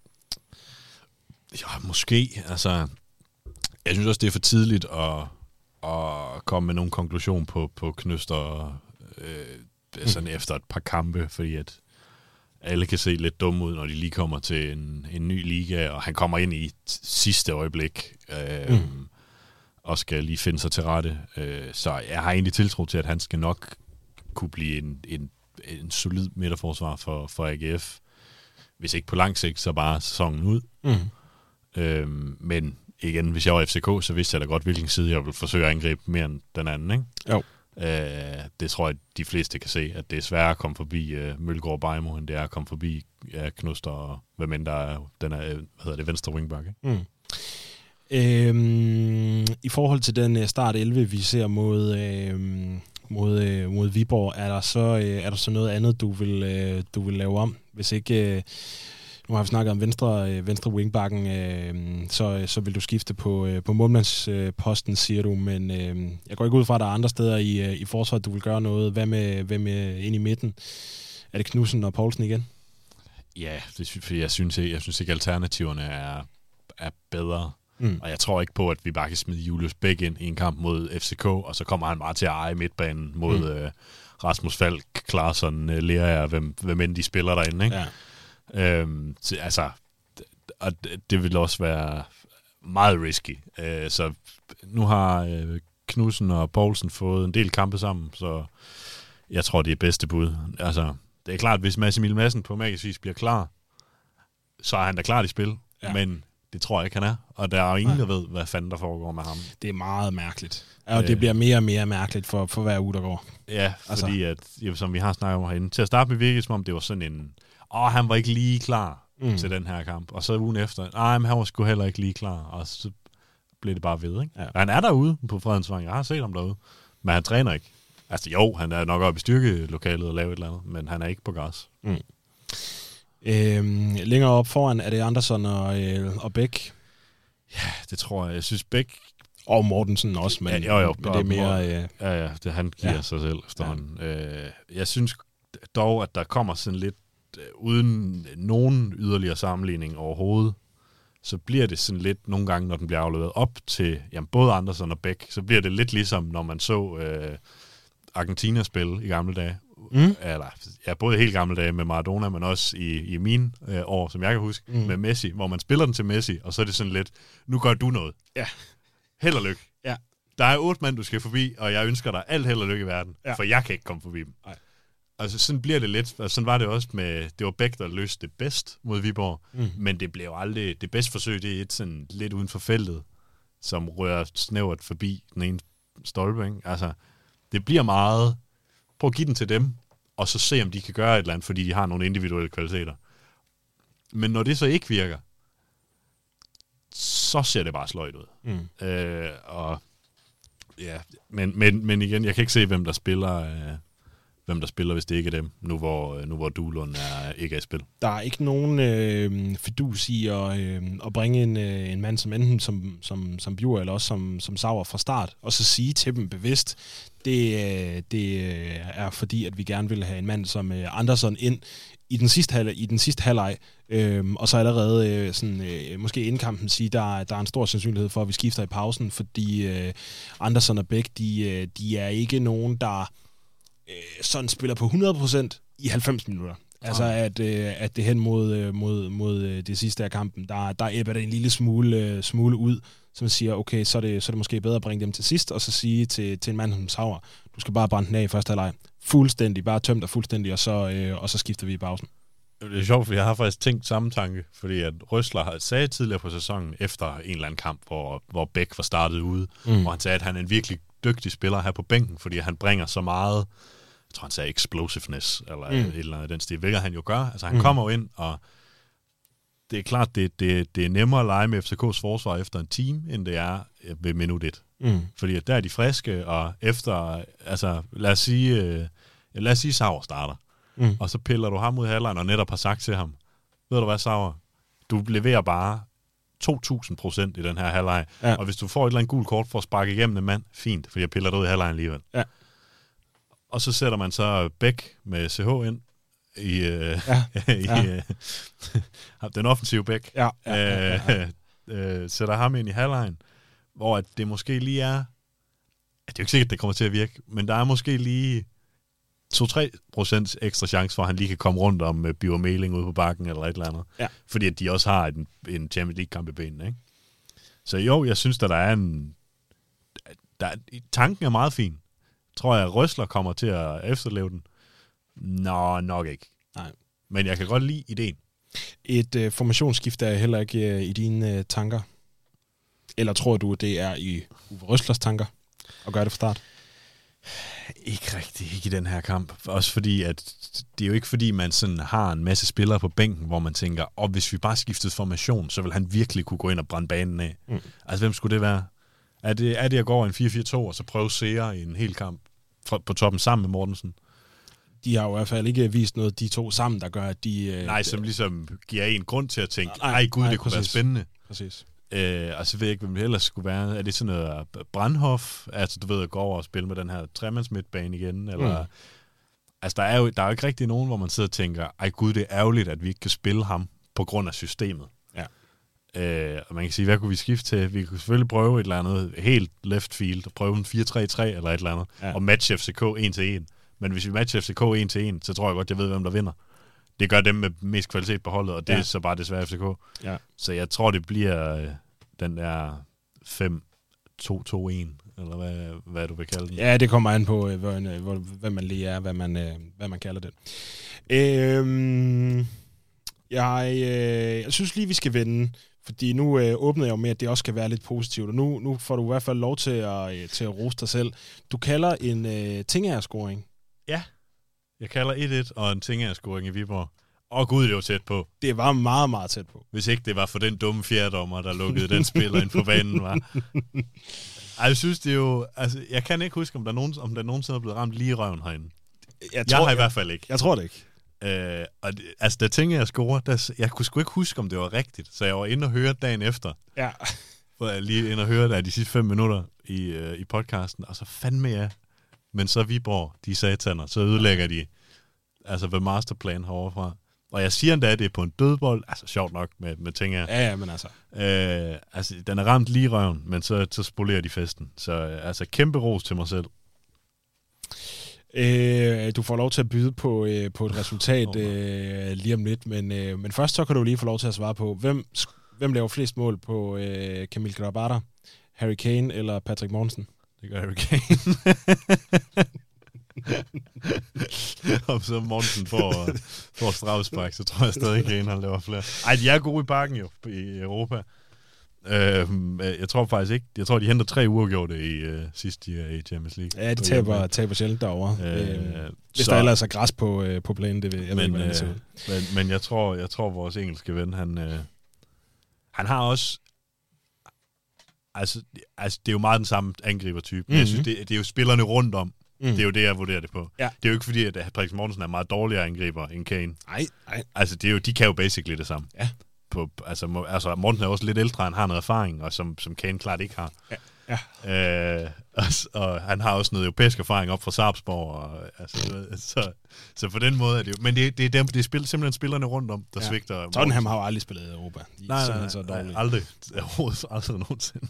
[SPEAKER 2] Ja, måske. Altså... Jeg synes også, det er for tidligt at, at komme med nogen konklusion på, på Knøster øh, sådan mm. efter et par kampe, fordi at alle kan se lidt dumme ud, når de lige kommer til en, en ny liga, og han kommer ind i sidste øjeblik øh, mm. og skal lige finde sig til rette. Øh, så jeg har egentlig tiltro til, at han skal nok kunne blive en, en, en solid midterforsvar for, for A G F. Hvis ikke på lang sigt, så bare sæsonen ud. Mm. Øh, men igen, hvis jeg var F C K, så vidste jeg da godt, hvilken side jeg ville forsøge at angribe mere end den anden, ikke?
[SPEAKER 1] Jo.
[SPEAKER 2] Øh, det tror jeg, de fleste kan se, at det er sværere at komme forbi uh, Mølgaard og Bajmo, end det er at komme forbi ja, Knuster og hvad end der er, den er, hvad hedder det, venstre wingback, ikke? Mm.
[SPEAKER 1] Øhm, I forhold til den start elleve, vi ser mod, øh, mod, øh, mod Viborg, er der, så, øh, er der så noget andet, du vil, øh, du vil lave om? Hvis ikke... Øh, Nu har vi snakket om venstre, venstre wingbacken, øh, så, så vil du skifte på, øh, på målmandsposten, siger du, men øh, jeg går ikke ud fra, at der er andre steder i, i forsvaret, du vil gøre noget. Hvad med, hvad med ind i midten? Er det Knudsen og Poulsen igen?
[SPEAKER 2] Ja, det, for jeg synes ikke, jeg synes ikke alternativerne er, er bedre. Mm. Og jeg tror ikke på, at vi bare kan smide Julius Bæk ind i en kamp mod F C K, og så kommer han bare til at eje midtbanen mod mm. øh, Rasmus Falk, Klaarsson, øh, Lerager, hvem, hvem end de spiller derinde, ikke? Ja. Øhm, så, altså, og det vil også være meget risky. Øh, så nu har øh, Knudsen og Poulsen fået en del kampe sammen, så jeg tror, det er bedste bud. Altså, det er klart, hvis Mads Emil Madsen på magisk vis bliver klar, så er han da klart i spil, ja. Men det tror jeg ikke, han er. Og der er jo ingen, der ved, hvad fanden der foregår med ham.
[SPEAKER 1] Det er meget mærkeligt. Og øh, det bliver mere og mere mærkeligt for, for hver uge, der går.
[SPEAKER 2] Ja, fordi altså. at, jo, som vi har snakket om herinde, til at starte med virkelig, som om det var sådan en åh, han var ikke lige klar mm. til den her kamp. Og så ugen efter, nej, men han var sgu heller ikke lige klar. Og så blev det bare ved, ikke? Ja. Han er derude på Fredensvang. Jeg har set ham derude. Men han træner ikke. Altså jo, han er nok oppe i styrkelokalet og laver et eller andet, men han er ikke på græs. Mm.
[SPEAKER 1] Øhm, længere op foran er det Andersson og, øh, og Bæk.
[SPEAKER 2] Ja, det tror jeg. Jeg synes Bæk...
[SPEAKER 1] Og Mortensen også, men,
[SPEAKER 2] ja, jo, jo,
[SPEAKER 1] men det er mere... Øh...
[SPEAKER 2] Ja, ja, det, han giver ja. sig selv efterhånden. Ja. Øh, jeg synes dog, at der kommer sådan lidt uden nogen yderligere sammenligning overhovedet, så bliver det sådan lidt nogle gange, når den bliver afleveret op til jamen, både Andersson og Bæk, så bliver det lidt ligesom, når man så øh, Argentina spille i gamle dage, mm. eller ja, både helt gamle dage med Maradona, men også i, i mine øh, år, som jeg kan huske, mm. med Messi, hvor man spiller den til Messi, og så er det sådan lidt, nu gør du noget.
[SPEAKER 1] Ja.
[SPEAKER 2] Held og lykke.
[SPEAKER 1] Ja.
[SPEAKER 2] Der er otte mand, du skal forbi, og jeg ønsker dig alt held og lykke i verden,
[SPEAKER 1] ja.
[SPEAKER 2] for jeg kan ikke komme forbi dem.
[SPEAKER 1] Nej.
[SPEAKER 2] Altså, sådan bliver det lidt. Altså, sådan var det også med, det var Bæk, der løste det bedst mod Viborg, mm. men det blev aldrig, det bedste forsøg, det er et sådan lidt uden for feltet, som rører snævert forbi den ene stolpe, ikke? Altså, det bliver meget, prøv at give den til dem, og så se, om de kan gøre et eller andet, fordi de har nogle individuelle kvaliteter. Men når det så ikke virker, så ser det bare sløjt ud. Mm. Øh, og ja, men, men, men igen, jeg kan ikke se, hvem der spiller... Øh, hvem der spiller, hvis det ikke er dem, nu hvor, nu hvor Duelund er, ikke er i spil. Der
[SPEAKER 1] er ikke nogen øh, fidus i at, øh, at bringe en, øh, en mand som enten som, som, som Bjur, eller også som, som Sauer fra start, og så sige til dem bevidst, det, øh, det er fordi, at vi gerne vil have en mand som øh, Andersson ind i den sidste halvleg, i den sidste halvleg, øh, og så allerede øh, sådan, øh, måske inden kampen sige, der, der er en stor sandsynlighed for, at vi skifter i pausen, fordi øh, Andersson og Bæk, de, de er ikke nogen, der sådan spiller på hundrede procent i halvfems minutter. Altså, at, at det hen mod, mod, mod det sidste af kampen, der, der æbber det en lille smule, smule ud, som siger, okay, så er, det, så er det måske bedre at bringe dem til sidst, og så sige til, til en mand som Sauer, du skal bare brænde den af i første halvleg. Fuldstændig, bare tømt dig fuldstændig, og så, og så skifter vi i pausen.
[SPEAKER 2] Det er sjovt, for jeg har faktisk tænkt samme tanke, fordi at Røsler har sagt tidligere på sæsonen, efter en eller anden kamp, hvor, hvor Bæk var startet ude, mm. og han sagde, at han er en virkelig dygtig spiller her på bænken, fordi han bringer så meget, jeg tror han sagde explosiveness, eller mm. et eller andet den stil, hvilket han jo gør. Altså han mm. kommer jo ind, og det er klart, det, det, det er nemmere at lege med F C K's forsvar efter en time, end det er ved minut et. Mm. Fordi der er de friske, og efter, altså lad os sige, øh, lad os sige Sauer starter, mm. og så piller du ham ud af halvlejen, og netop har sagt til ham, ved du hvad, Sauer, du leverer bare to tusind procent i den her halvleg, ja. Og hvis du får et eller andet gult kort for at sparke igennem en mand, fint, for jeg piller dig ud i halvlejen alligevel. Ja. Og så sætter man så Bæk med C H ind i, øh, ja. i ja. øh, den offensive Bæk. Ja. Ja, ja, ja, ja. Øh, sætter ham ind i halvlejen, hvor at det måske lige er, det er jo ikke sikkert, det kommer til at virke, men der er måske lige to til tre procent ekstra chance for, at han lige kan komme rundt om uh, Bjørn Meling ude på bakken eller et eller andet. Ja. Fordi at de også har en, en Champions League-kamp i benene, ikke? Så jo, jeg synes, at der er en... Der, tanken er meget fin. Tror jeg, at Røsler kommer til at efterleve den? Nå, nok ikke. Nej. Men jeg kan godt lide ideen.
[SPEAKER 1] Et uh, formationsskift er heller ikke uh, i dine uh, tanker? Eller tror du, det er i Uwe Røslers tanker at gøre det fra start?
[SPEAKER 2] Ikke rigtigt, ikke i den her kamp. Også fordi, at det er jo ikke fordi, man sådan har en masse spillere på bænken, hvor man tænker, og oh, hvis vi bare skiftede formation, så vil han virkelig kunne gå ind og brænde banen af. Mm. Altså, hvem skulle det være? Er det, er det at gå over en fire fire to, og så prøve Seer i en hel kamp på toppen sammen med Mortensen?
[SPEAKER 1] De har jo i hvert fald ikke vist noget, de to sammen, der gør, at de...
[SPEAKER 2] Nej, som ligesom giver en grund til at tænke, nej, ej gud, nej, det kunne præcis. Være spændende.
[SPEAKER 1] Præcis.
[SPEAKER 2] Øh, og så ved jeg ikke, hvem det ellers skulle være. Er det sådan noget Brandhoff? Altså, du ved, at gå over og spille med den her tremandsmidtbane igen? Eller... Mm. Altså, der er, jo, der er jo ikke rigtig nogen, hvor man sidder og tænker, ej gud, det er ærgerligt, at vi ikke kan spille ham på grund af systemet. Ja. Øh, og man kan sige, hvad kunne vi skifte til? Vi kunne selvfølgelig prøve et eller andet helt left field, og prøve en fire tre tre eller et eller andet, ja. Og matche F C K en til en. Men hvis vi matcher F C K en til en, så tror jeg godt, jeg ved, hvem der vinder. Det gør dem med mest kvalitet på holdet, og det ja. Er så bare desværre F C K. Ja. Så jeg tror, det bliver øh, den der fem to to en, eller hvad, hvad du vil kalde den.
[SPEAKER 1] Ja, det kommer an på, øh, hvor, øh, hvor, hvad man lige er, hvad man, øh, hvad man kalder det. Øhm, jeg, øh, jeg synes lige, vi skal vende, fordi nu øh, åbner jeg jo med, at det også skal være lidt positivt, og nu, nu får du i hvert fald lov til at, øh, til at rose dig selv. Du kalder en øh, Tingager-scoring.
[SPEAKER 2] Ja. Jeg kalder et et og en Tingager-scoring i Viborg. Åh gud, det var tæt på.
[SPEAKER 1] Det var meget, meget tæt på.
[SPEAKER 2] Hvis ikke det var for den dumme fjerdommer, der lukkede den spiller ind på banen, var. Ej, jeg synes, det er jo... Altså, jeg kan ikke huske, om der, nogen, om der nogensinde er blevet ramt lige i røven herinde. Jeg, tror, jeg har i hvert fald ikke.
[SPEAKER 1] Jeg tror det ikke.
[SPEAKER 2] Øh, og det, altså, da Tingager scorer, der, jeg kunne sgu ikke huske, om det var rigtigt. Så jeg var inde og høre dagen efter. Ja. For jeg lige inde og høre der de sidste fem minutter i, øh, i podcasten. Og så fandme jeg... Men så Viborg, de sataner, så ødelægger de altså ved masterplan heroverfra. Og jeg siger endda, at det er på en dødbold. Altså sjovt nok med, med ting her.
[SPEAKER 1] Ja, ja, men altså.
[SPEAKER 2] Øh, altså, den er ramt lige i røven, men så, så spolerer de festen. Så altså, kæmpe ros til mig selv.
[SPEAKER 1] Øh, du får lov til at byde på, øh, på et resultat øh, lige om lidt, men, øh, men først så kan du lige få lov til at svare på, hvem, hvem laver flest mål på øh, Kamil Grabara, Harry Kane eller Patrick Mortensen?
[SPEAKER 2] Det gør Harry Kane. Om så Mortensen får, får straffespark, så tror jeg stadig Kane, han laver flere. Ej, de er gode i bakken jo, i Europa. Øh, jeg tror faktisk ikke, jeg tror, de henter tre uafgjorte i øh, sidste year i Champions League.
[SPEAKER 1] Ja, de taber, taber sjældent derovre. Øh, øh, hvis så, der ellers er græs på, øh, på planen, det vil jeg
[SPEAKER 2] men,
[SPEAKER 1] ved ikke,
[SPEAKER 2] øh, men, men jeg tror, jeg tror vores engelske ven, han, øh, han har også, altså, altså, det er jo meget den samme angribertype. Mm-hmm. Jeg synes, det, det er jo spillerne rundt om. Mm. Det er jo det, jeg vurderer det på. Ja. Det er jo ikke fordi, at Patrick Mortensen er meget dårligere angriber end Kane.
[SPEAKER 1] Nej, nej.
[SPEAKER 2] Altså, det er jo, de kan jo basically det samme.
[SPEAKER 1] Ja.
[SPEAKER 2] På, altså, må, altså, Mortensen er også lidt ældre, han har noget erfaring, og som, som Kane klart ikke har.
[SPEAKER 1] Ja.
[SPEAKER 2] Ja. Øh, og, og han har også noget europæisk erfaring op fra Sarpsborg. Og, altså, så, så på den måde er det jo... Men det, det er, dem, det er spil, simpelthen spillerne rundt om, der ja. svigter.
[SPEAKER 1] Tottenham har jo aldrig spillet i Europa. De
[SPEAKER 2] nej, nej, nej, så nej, aldrig. Overhovedet aldrig nogensinde.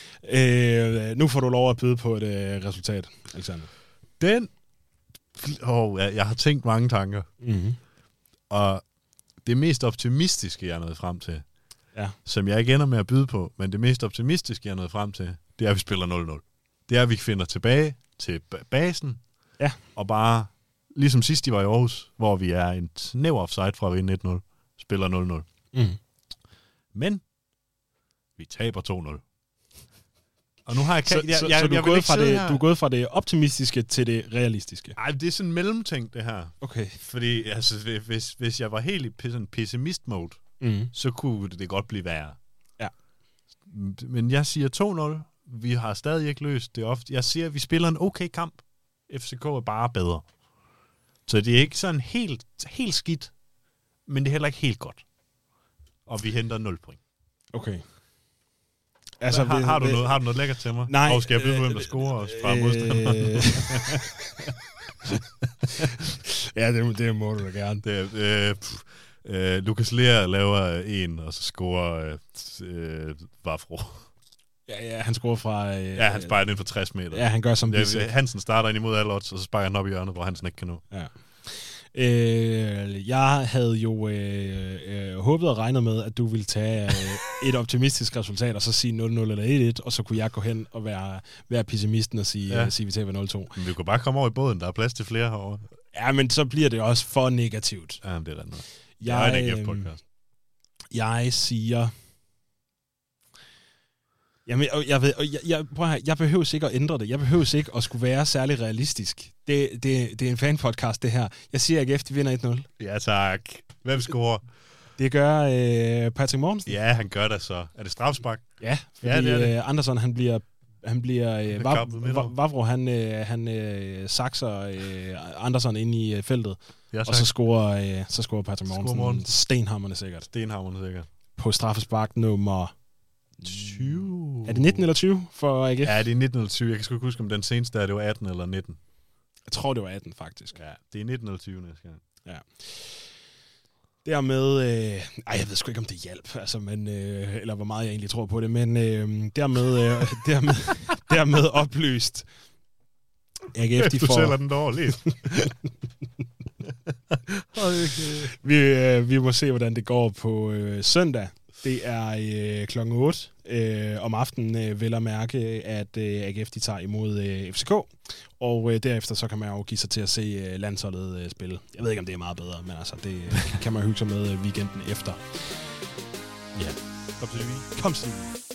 [SPEAKER 1] Øh, nu får du lov at byde på et øh, resultat, Alexander.
[SPEAKER 2] Den... Oh, jeg, jeg har tænkt mange tanker.
[SPEAKER 1] Mm-hmm.
[SPEAKER 2] Og det mest optimistiske, jeg er nået frem til,
[SPEAKER 1] ja.
[SPEAKER 2] som jeg ikke ender med at byde på, men det mest optimistiske, jeg er nået frem til, det er, at vi spiller nul nul. Det er, at vi finder tilbage til basen,
[SPEAKER 1] ja.
[SPEAKER 2] og bare, ligesom sidst de var i Aarhus, hvor vi er en snæver offside fra at vinde et nul, spiller nul nul.
[SPEAKER 1] Mm.
[SPEAKER 2] Men vi taber to nul. Og nu har jeg...
[SPEAKER 1] Så,
[SPEAKER 2] jeg,
[SPEAKER 1] så,
[SPEAKER 2] jeg,
[SPEAKER 1] så du,
[SPEAKER 2] jeg
[SPEAKER 1] er gået fra det, du er gået fra det optimistiske til det realistiske?
[SPEAKER 2] Nej, det er sådan en mellemting, det her.
[SPEAKER 1] Okay.
[SPEAKER 2] Fordi altså, hvis, hvis jeg var helt i sådan pessimist-mode, mm. så kunne det godt blive værre.
[SPEAKER 1] Ja.
[SPEAKER 2] Men jeg siger to nul. Vi har stadig ikke løst det ofte. Jeg siger, at vi spiller en okay kamp. F C K er bare bedre. Så det er ikke sådan helt, helt skidt, men det er heller ikke helt godt. Og vi henter nul point.
[SPEAKER 1] Okay.
[SPEAKER 2] Altså, har, har, du noget, har du noget lækkert til mig?
[SPEAKER 1] Nej.
[SPEAKER 2] Og skal jeg byde på, hvem der scorer os fra modstanderen?
[SPEAKER 1] Ja, det, det må du da gerne.
[SPEAKER 2] Det, øh, øh, Lukas Lea laver en, og så scorer øh, Vafro.
[SPEAKER 1] Ja, ja, han scorer fra... Øh,
[SPEAKER 2] ja, han sparker ind for tres meter.
[SPEAKER 1] Ja, han gør som
[SPEAKER 2] det. Hansen starter ind imod alle odds, og så sparker han op i hjørnet, hvor Hansen ikke kan nå.
[SPEAKER 1] Ja. Øh, jeg havde jo øh, øh, håbet og regnet med, at du ville tage øh, et optimistisk resultat, og så sige nul nul eller et et, og så kunne jeg gå hen og være, være pessimisten og sige, ja. uh, sige vi taber nul to.
[SPEAKER 2] Men vi kunne bare komme over i båden, der er plads til flere herovre.
[SPEAKER 1] Ja, men så bliver det også for negativt.
[SPEAKER 2] Ja, det er da noget.
[SPEAKER 1] Jeg,
[SPEAKER 2] jeg er en A G F-podcast.
[SPEAKER 1] Jeg siger... Jamen, jeg, ved, jeg, jeg, prøv her, jeg behøver ikke at ændre det. Jeg behøver ikke at skulle være særlig realistisk. Det, det, det er en fanpodcast, det her. Jeg siger, at A G F de vinder et nul.
[SPEAKER 2] Ja, tak. Hvem scorer?
[SPEAKER 1] Det gør øh, Patrick Mortensen.
[SPEAKER 2] Ja, han gør det så. Er det strafspark?
[SPEAKER 1] Ja, fordi ja, det er det. Øh, Andersen, han bliver... Han bliver... Øh, Vavro, han, øh, han øh, sakser øh, Andersen ind i øh, feltet. Ja, og så scorer, øh, så scorer Patrick Mortensen. Mortensen. Stenhammerne sikkert.
[SPEAKER 2] Stenhammerne sikkert.
[SPEAKER 1] På straffespark nummer...
[SPEAKER 2] tyve.
[SPEAKER 1] Er det nitten eller tyve for A G F?
[SPEAKER 2] Ja, det er nitten eller tyve. Jeg kan sgu ikke huske, om den seneste er, det var atten eller nitten.
[SPEAKER 1] Jeg tror, det var atten, faktisk.
[SPEAKER 2] Ja, det er nitten eller tyve næste gang.
[SPEAKER 1] Ja. Dermed... Øh, ej, jeg ved sgu ikke, om det hjalp, altså, men, øh, eller hvor meget jeg egentlig tror på det, men øh, dermed, øh, dermed, dermed oplyst. A G F, de får...
[SPEAKER 2] Du sælger den dårligt.
[SPEAKER 1] Okay. vi, øh, vi må se, hvordan det går på øh, søndag. Det er øh, klokken otte øh, om aftenen, øh, vel at mærke, at øh, A G F de tager imod øh, F C K. Og øh, derefter så kan man jo give sig til at se øh, landsholdet øh, spille. Jeg ved ikke, om det er meget bedre, men altså, det kan man hygge sig med øh, weekenden efter.
[SPEAKER 2] Ja, kom til det.
[SPEAKER 1] Kom til det.